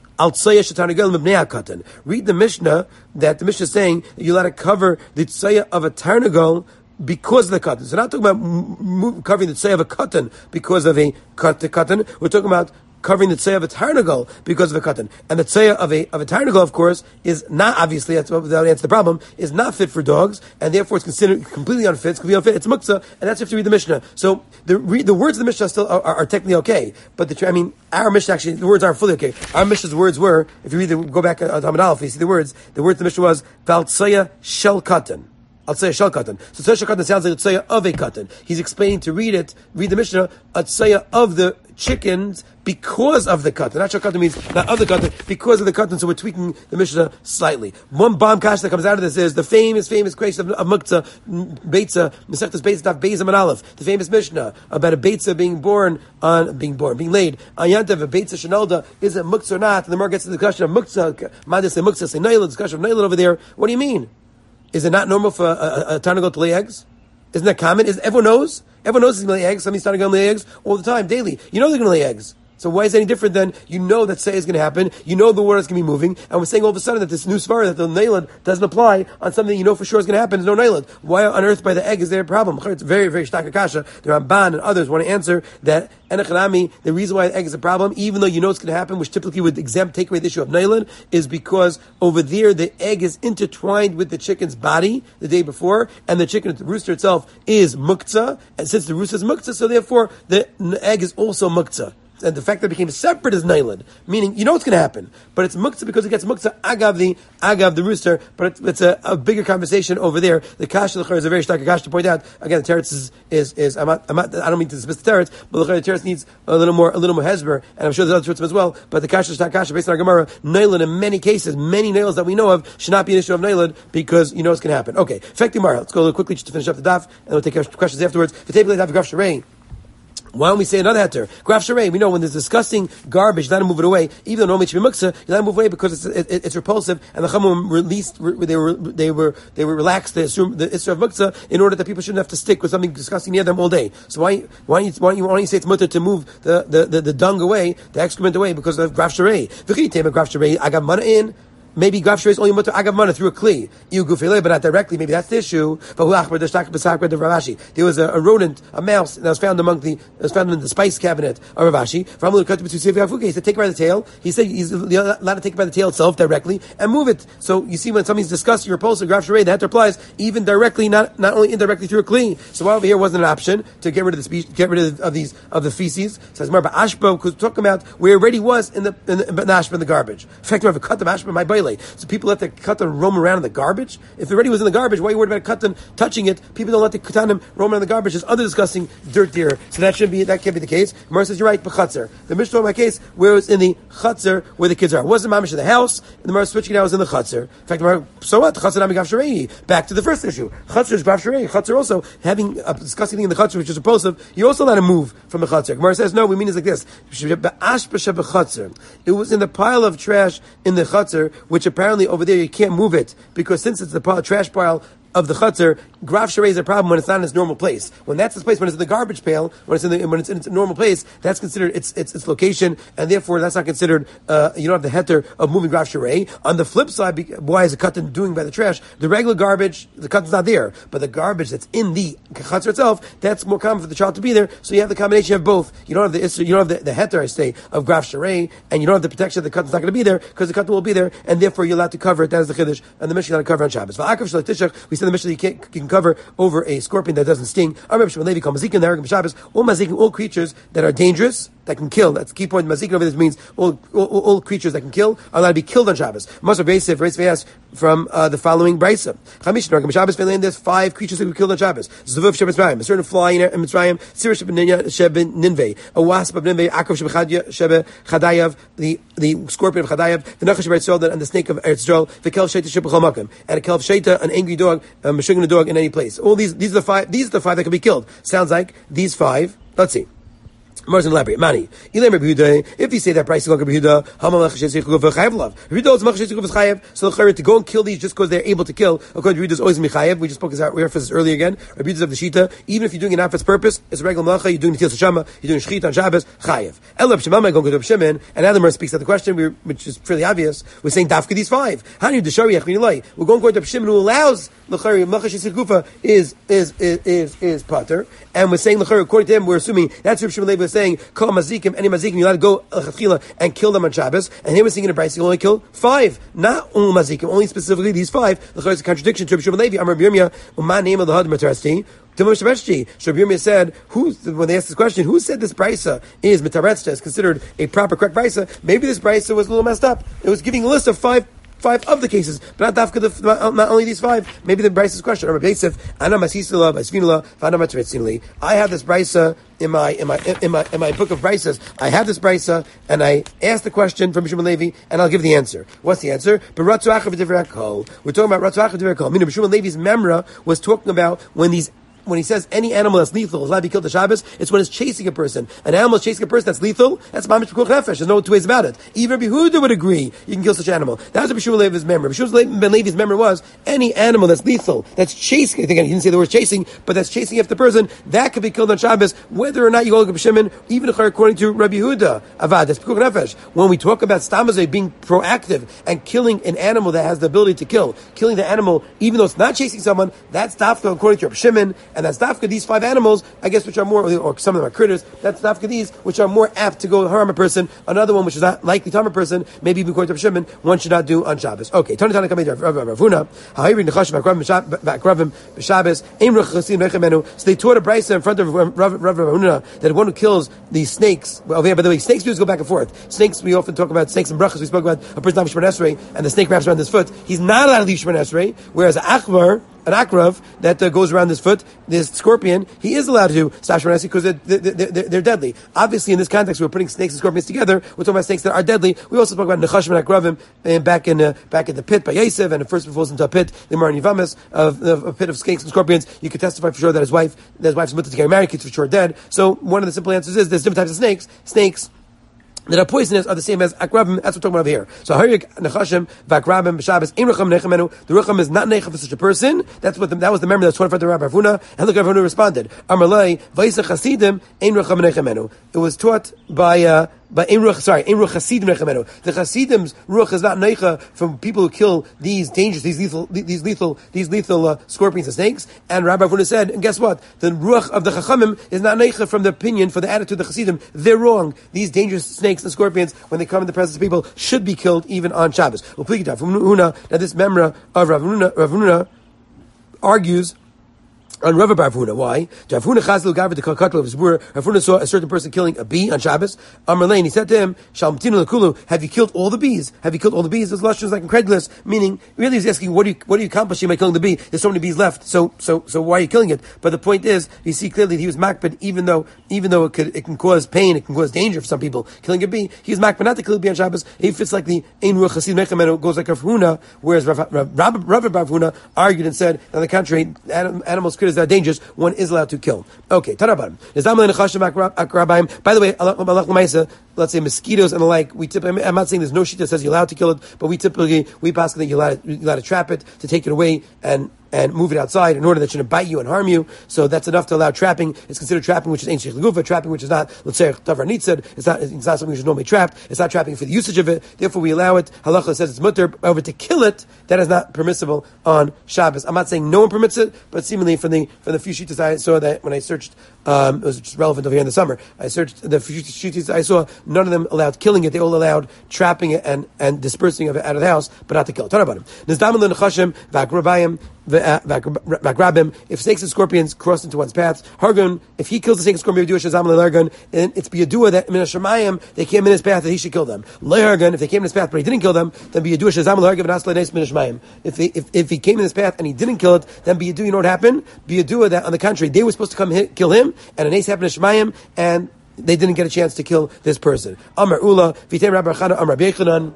read the Mishnah that the Mishnah is saying that you let it cover the tzaya of a tarnagol because of the cotton. So not talking about move, covering the tzaya of a cotton because of a cotton. We're talking about covering the tzei of a tarnagol because of a cotton. And the tzei of a of a tarnagol, of course, is not, obviously, that's what that answers the problem, is not fit for dogs, and therefore it's considered completely unfit. It's completely unfit. It's muktzah, and that's if to read the Mishnah. So the re, the words of the Mishnah still are, are, are technically okay, but the I mean our Mishnah actually the words aren't fully okay. Our Mishnah's words were, if you read the go back on Talmud Aleph, you see the words. The words of the Mishnah was val tzaya shel cotton. I'll say a shell cotton. So tzaya shel cotton sounds like a tzaya of a cotton. He's explaining to read it, read the Mishnah, a tzaya of the chickens because of the cotton. Not shel cotton means not of the cotton, because of the cotton. So we're tweaking the Mishnah slightly. One bomb kash that comes out of this is the famous, famous question of, of Muktzah, Beitza, Masechtas Beitza, Daf Beis Amud Aleph, the famous Mishnah about a Beitza being born on, being born, being laid on Yantav, a Beitza Shenalda, is it Muktzah or not? And the more gets to the discussion of Muktzah, Madis say Muktzah, say Nailad, discussion of Nailad over there. What do you mean? Is it not normal for a, a, a tarnagol to lay eggs? Isn't that common? Is everyone knows? Everyone knows he's going to lay eggs. Somebody's starting to lay eggs all the time, daily. You know they're going to lay eggs. So why is it any different than you know that say is going to happen? You know the water is going to be moving, and we're saying all of a sudden that this new svara that the nailad doesn't apply on something you know for sure is going to happen. There's no nailad. Why on earth by the egg is there a problem? It's very, very shtaka kasha. The Ramban and others want to answer that enechanami, the reason why the egg is a problem, even though you know it's going to happen, which typically would exempt take away the issue of nailad, is because over there the egg is intertwined with the chicken's body the day before, and the chicken, the rooster itself, is muktzah, and since the rooster is muktzah, so therefore the egg is also muktzah. And the fact that it became separate is nailad, meaning you know what's going to happen, but it's muktzah because it gets muktzah agav the agav the rooster. But it's, it's a, a bigger conversation over there. The kash l'chor is a very stark kash to point out. Again, the teretz is is, is I'm not, I'm not, I don't mean to dismiss the teretz, but the teretz needs a little more a little more hesber, and I'm sure there's other teretzim as well. But the kash l'shtak kash based on our Gemara, nailad in many cases, many nails that we know of should not be an issue of nailad because you know what's going to happen. Okay, effective Gemara. Let's go a little quickly just to finish up the daf, and we'll take questions afterwards. The table daf graf sharei. Why don't we say another heter? Graf sharei. We know when there's disgusting garbage, you let them move it away. Even though normally it should be muktzah, you let them move away because it's it, it, it's repulsive. And the Chachamim released, they were they were they were relaxed the the issue of muktzah in order that people shouldn't have to stick with something disgusting near them all day. So why why don't you why don't you, why don't you say it's mutter to move the, the, the, the dung away, the excrement away because of graf sharei? V'chitema graf sharei. I got mana in. Maybe graf sharei is only mutter agav mana through a kli, you gufele, but not directly. Maybe that's the issue. There was a, a rodent, a mouse that was found among the that was found in the spice cabinet of Rav Ashi. He said, take it by the tail. He said he's allowed to take it by the tail itself directly and move it. So you see, when something's disgusting, repulsive, graf sharei, that applies even directly, not not only indirectly through a kli. So why over here wasn't an option to get rid of the species, get rid of, of these of the feces? Says Marba Ashba, because we're talking about where it already was in the in the, in the ashba in the garbage. In fact, Marba cut the ashba my boy. toilet. So people let the katan roam around in the garbage. If it already was in the garbage, why are you worried about a katan touching it? People don't let the katanim roam around the garbage. There's other disgusting dirt there. So that should be that can't be the case. Gemara says you're right, but chatzar. The Mishnah in my case where it was in the chatzar where the kids are. It wasn't mamish in the house, and the Gemara switching now was in the chatzar. In fact, the Gemara, so what? Chatzar nami gav sharei. Back to the first issue. Chatzar is gav sharei. Chatzar also having a disgusting thing in the chatzar which is repulsive. You also let him move from the chatzar. Gemara says no. We mean it's like this. It was in the pile of trash in the chatzar, which apparently over there you can't move it because since it's the pile, trash pile of the chutzner, graf sharei is a problem when it's not in its normal place. When that's its place, when it's in the garbage pail, when it's in the, when it's in its normal place, that's considered its its, its location, and therefore that's not considered. Uh, you don't have the heter of moving graf sharei. On the flip side, why is the katan doing by the trash? The regular garbage, the katan's not there, but the garbage that's in the chutzner itself, that's more common for the child to be there. So you have the combination of both. You don't have the you don't have the, the heter, I say, of graf sharei, and you don't have the protection that the katan's not going to be there because the katan will be there, and therefore you're allowed to cover it. That is the chiddush, and the Mishnah allowed to cover on Shabbos. We in the Mishnah you, can't, you can cover over a scorpion that doesn't sting. All mazikin, all creatures that are dangerous, that can kill. That's the key point. Mazikin over this means all, all, all creatures that can kill are allowed to be killed on Shabbos. Moshe Beisif, Reis Vayas, from uh, the following brisa. There's five creatures that can be killed on Shabbos. Zuvuv Sheb Mitzrayim, a certain fly in Mitzrayim, Sirah Sheb Ninveh, a wasp of Ninveh, Akov Sheb Chadayav, the the scorpion of Chadayav, the Nachash of Eretz Yisrael, and the snake of Eretz Yisrael, the Kelv Sheita Sheb B'chol Makom, and a Kelv Sheita, an angry dog, a Meshugin dog in any place. All these these are the five. These are the five that can be killed. Sounds like these five. Let's see. Mars and elaborate. Mani. If you say that price is Rabbi Yehuda, so the chayyim to go and kill these just because they're able to kill. According to Yehuda, is always mechayev. We just spoke about we referenced this earlier again. Rabbi Yehuda of the Shita. Even if you're doing it not for its purpose, it's a regular malacha. You're doing the Til Shama. You're doing shchita on Shabbos. Chayev. Elab Shemama going to Reb Shimon, and Adamar speaks at the question, which is fairly obvious. We're saying dafka these five. How do you deshari yachinilai? We're going to Reb Shimon who allows the chayyim malacha shesikufa is is is is is pater, and we're saying the chayyim according to him. We're assuming that's Reb Shimon Levi was saying kol mazikim any mazikim you allowed to go uh, and kill them on Shabbos, and he was saying in a price you only kill five, not only mazikim, only specifically these five. The chayyim is a contradiction to Reb Shimon Levi. Amar Yirmiyah, uman name of the hadam teresti. So Yirmiyah said, who, when they asked this question, who said this brisa is mitaretzta, is considered a proper, correct brisa? Maybe this brisa was a little messed up. It was giving a list of five Five of the cases, but not dafka the, not only these five. Maybe the Bryce's question. I have this brisa in my in my in my in my book of brises. I have this brisa, and I asked the question from Shimon Levi, and I'll give the answer. What's the answer? But we're talking about Ratzu Achav. Meaning Shimon Levi's memra was talking about when these. When he says any animal that's lethal is allowed to be killed on Shabbos, it's when it's chasing a person. An animal is chasing a person that's lethal, that's mamish pekuach nefesh. There's no two ways about it. Even Rabbi Yehuda would agree you can kill such an animal. That was Rabbi Shimon Levi's memory. Rabbi Shimon Ben Levi's memory was any animal that's lethal, that's chasing, I think he didn't say the word chasing, but that's chasing after the person, that could be killed on Shabbos, whether or not you go to Rabbi Shimon, even according to Rabbi Yehuda. Avad, that's pekuach nefesh. When we talk about stamazay being proactive and killing an animal that has the ability to kill, killing the animal even though it's not chasing someone, that's dafka according to Rabbi Shimon, and that's dafka these five animals, I guess, which are more, or some of them are critters, that's dafka these, which are more apt to go harm a person. Another one, which is not likely to harm a person, maybe even according to Rabbi Shimon, one should not do on Shabbos. Okay, Tana Tana Kamei Rav Huna, Ha'iri Nechash B'Kravim B'Shabbos, Ein Ruch Chasim Nechemenu. So they taught a brisa in front of Rav Huna that one who kills these snakes. Well, yeah, by the way, snakes views go back and forth. Snakes, we often talk about snakes and brachas. We spoke about a person having Shemon Esrei, and the snake wraps around his foot. He's not allowed to leave Shemon Esrei, whereas Achvar, an akrav that uh, goes around his foot, this scorpion, he is allowed to do stash manasi because they're, they're, they're, they're deadly. Obviously, in this context, we're putting snakes and scorpions together. We're talking about snakes that are deadly. We also spoke about nechashim and akravim and back in uh, back in the pit by Yosef, and the first one falls into a pit, the Mar Nivamis, of, of a pit of snakes and scorpions. You could testify for sure that his wife, that his wife's mutter to get married, kids for sure dead. So one of the simple answers is there's different types of snakes. Snakes that are poisonous are the same as akrabim. That's what we're talking about over here. So harik nechashim v'akrabim b'Shabbos ein rucham nechemenu. The rucham is not necha for such a person. That's what the, that was the memory that's taught in front of Rabbi Ravuna. And look, Rabbi Ravuna responded. Amalei v'yisach chasidim ein rucham nechemenu. It was taught by. Uh, But in ruch, sorry, in ruch chasidim nechemenu. The chasidim's ruch is not neicha from people who kill these dangerous, these lethal, these lethal, these lethal uh, scorpions and snakes. And Rabbi Avuna said, and guess what? The ruch of the chachamim is not neicha from the opinion for the attitude of the chasidim. They're wrong. These dangerous snakes and scorpions, when they come in the presence of people, should be killed even on Shabbos. Now this memra of Rav Huna, Rav Huna argues On Rava Bar Huna. Why? Rav Huna saw a certain person killing a bee on Shabbos. Amar Lein, he said to him, Shalmtinu Lakulu, have you killed all the bees? Have you killed all the bees? This lashon is like incredulous, meaning really he's asking, what are you what are you accomplishing by killing the bee? There's so many bees left, so so so why are you killing it? But the point is, you see clearly he was makbid, even though even though it could it can cause pain, it can cause danger for some people. Killing a bee, he's makbid not to kill a bee on Shabbos. If it's like the Ein Ruach Chasid Mechamenu goes like Rav Huna, whereas Rav Rava Bar Huna argued and said, on the contrary, animals could are dangerous. One is allowed to kill. Okay, Tanaban. By the way, let's say mosquitoes and the like. We typically, I'm not saying there's no sheet that says you're allowed to kill it, but we typically we pass that you're allowed, you're allowed to trap it, to take it away and and move it outside in order that it shouldn't bite you and harm you. So that's enough to allow trapping. It's considered trapping, which is ancient gufa, trapping, which is not, let's say, tavar nitzad. It's not, it's not something which is normally trapped. It's not trapping for the usage of it. Therefore, we allow it. Halacha says it's mutter. However, to kill it, that is not permissible on Shabbos. I'm not saying no one permits it, but seemingly from the from the few sheets I saw that when I searched, um, it was just relevant over here in the summer. I searched the few sheets I saw. None of them allowed killing it. They all allowed trapping it and, and dispersing of it out of the house, but not to kill it. If snakes and scorpions cross into one's paths, Hargun, if he kills the snake and scorpion, then it's biyadua that min hashamayim they came in his path that he should kill them. Lehargun, if they came in his path but he didn't kill them, then biyadua shazam lehargun v'nas lenes min hashamayim. If he if, if he came in his path and he didn't kill it, then biyadua, you know what happened? Biyadua that on the contrary they were supposed to come hit, kill him, and an ace happened to Shemayim, and they didn't get a chance to kill this person. Amar Ula, Vitem Rabbi Chana, Amar Bechanan.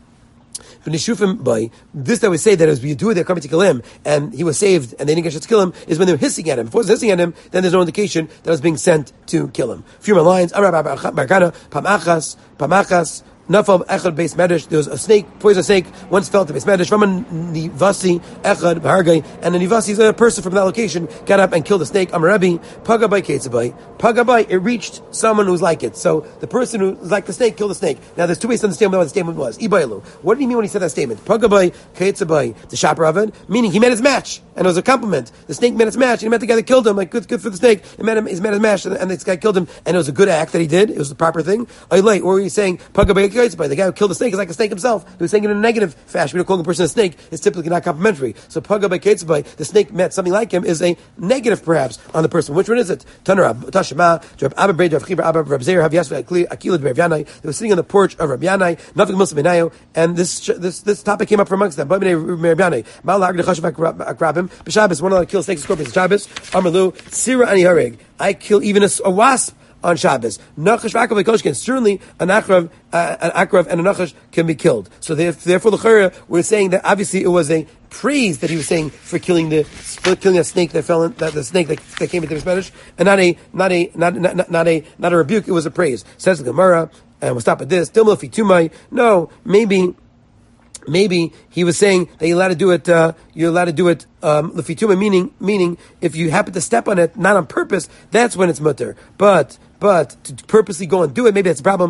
By this that we say that it was Biyadua they're coming to kill him and he was saved and they didn't get a chance to kill him is when they were hissing at him. If it was hissing at him, then there's no indication that it was being sent to kill him. A few more lines. Pamachas, Pamachas. Nafal echad beis medrash. There was a snake, poison snake, once fell to beis medrash. From a nivasi echad b'hargai, and a nivasi is a person from that location got up and killed the snake. Amarabi pagabai ketzabai pagabai. It reached someone who's like it. So the person who's like the snake killed the snake. Now there's two ways to understand what the statement was. Ibailu. What did he mean when he said that statement? Pagabai ketzabai. The shaper of it, meaning he met his match, and it was a compliment. The snake met his match, and he met the guy that killed him. Like good, good for the snake. He met him. He met his match, and, and this guy killed him, and it was a good act that he did. It was the proper thing. Or were you saying pagabai? By the guy who killed the snake is like a snake himself. He was saying it in a negative fashion. We don't call a person a snake. It's typically not complimentary. So paga by ketzbai, the snake met something like him is a negative perhaps on the person. Which one is it? Tanarab Tashema, Rab Abba Braid, Rav Chiba Abba Rab Zeir, Have Yasva Akila Rav Yanai. They were sitting on the porch of Rab Yanai, nothing Muslim Benayo, and this this this topic came up from amongst them. But Rab Yanai, Mal Hag Chashav Akrabim, B'Shabbos, one of the kill snakes and scorpions. Shabbos, Amalu, Sira Ani Harig. I kill even a, a wasp on Shabbos. Nachash v'akrav v'koshkin. Certainly, an akrav, uh, an akrav and a nachash can be killed. So therefore, the chayra, we're saying that obviously it was a praise that he was saying for killing the for killing a snake that fell in, that the snake that, that came into the Spanish, and not a not a not not, not a not a rebuke. It was a praise. Says the Gemara, and we'll stop at this. Dilma fitumai. No, maybe. Maybe he was saying that you're allowed to do it. Uh, you're allowed to do it um, lefituma, meaning meaning if you happen to step on it not on purpose, that's when it's mutter. But but to purposely go and do it, maybe that's a problem.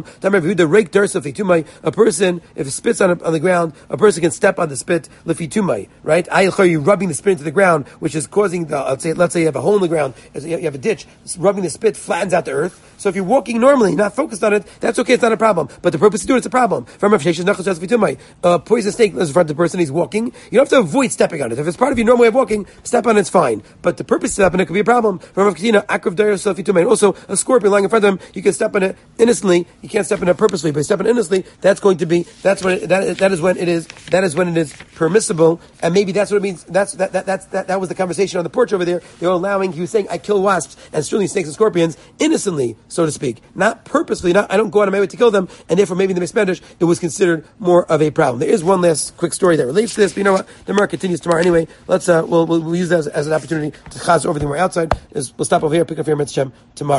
A person, if it spits on on the ground, a person can step on the spit lefitumai, right? You're rubbing the spit into the ground, which is causing the. Let's say let's say you have a hole in the ground, you have a ditch. Rubbing the spit flattens out the earth. So if you're walking normally, not focused on it, that's okay. It's not a problem. But the purpose to do it, it's a problem. From a poison snake is in front of the person, he's walking. You don't have to avoid stepping on it. If it's part of your normal way of walking, step on it, it's fine. But the purpose to step on it could be a problem. From also a scorpion lying in front of him, you can step on it innocently. You can't step on it purposely, but step on it innocently. That's going to be. That's when. It, that, that is when it is. That is when it is permissible. And maybe that's what it means. That's that. That that's, that, that was the conversation on the porch over there. They were allowing. He was saying, "I kill wasps and certainly snakes and scorpions innocently, so to speak, not purposely. Not. I don't go out of my way to kill them, and therefore maybe in the mismanaged it was considered more of a problem." There is one last quick story that relates to this. But you know what? The Gemara continues tomorrow anyway. Let's. Uh, we'll, we'll we'll use that as, as an opportunity to chaz over the more outside. Is we'll stop over here, pick up your Mitzvah tomorrow.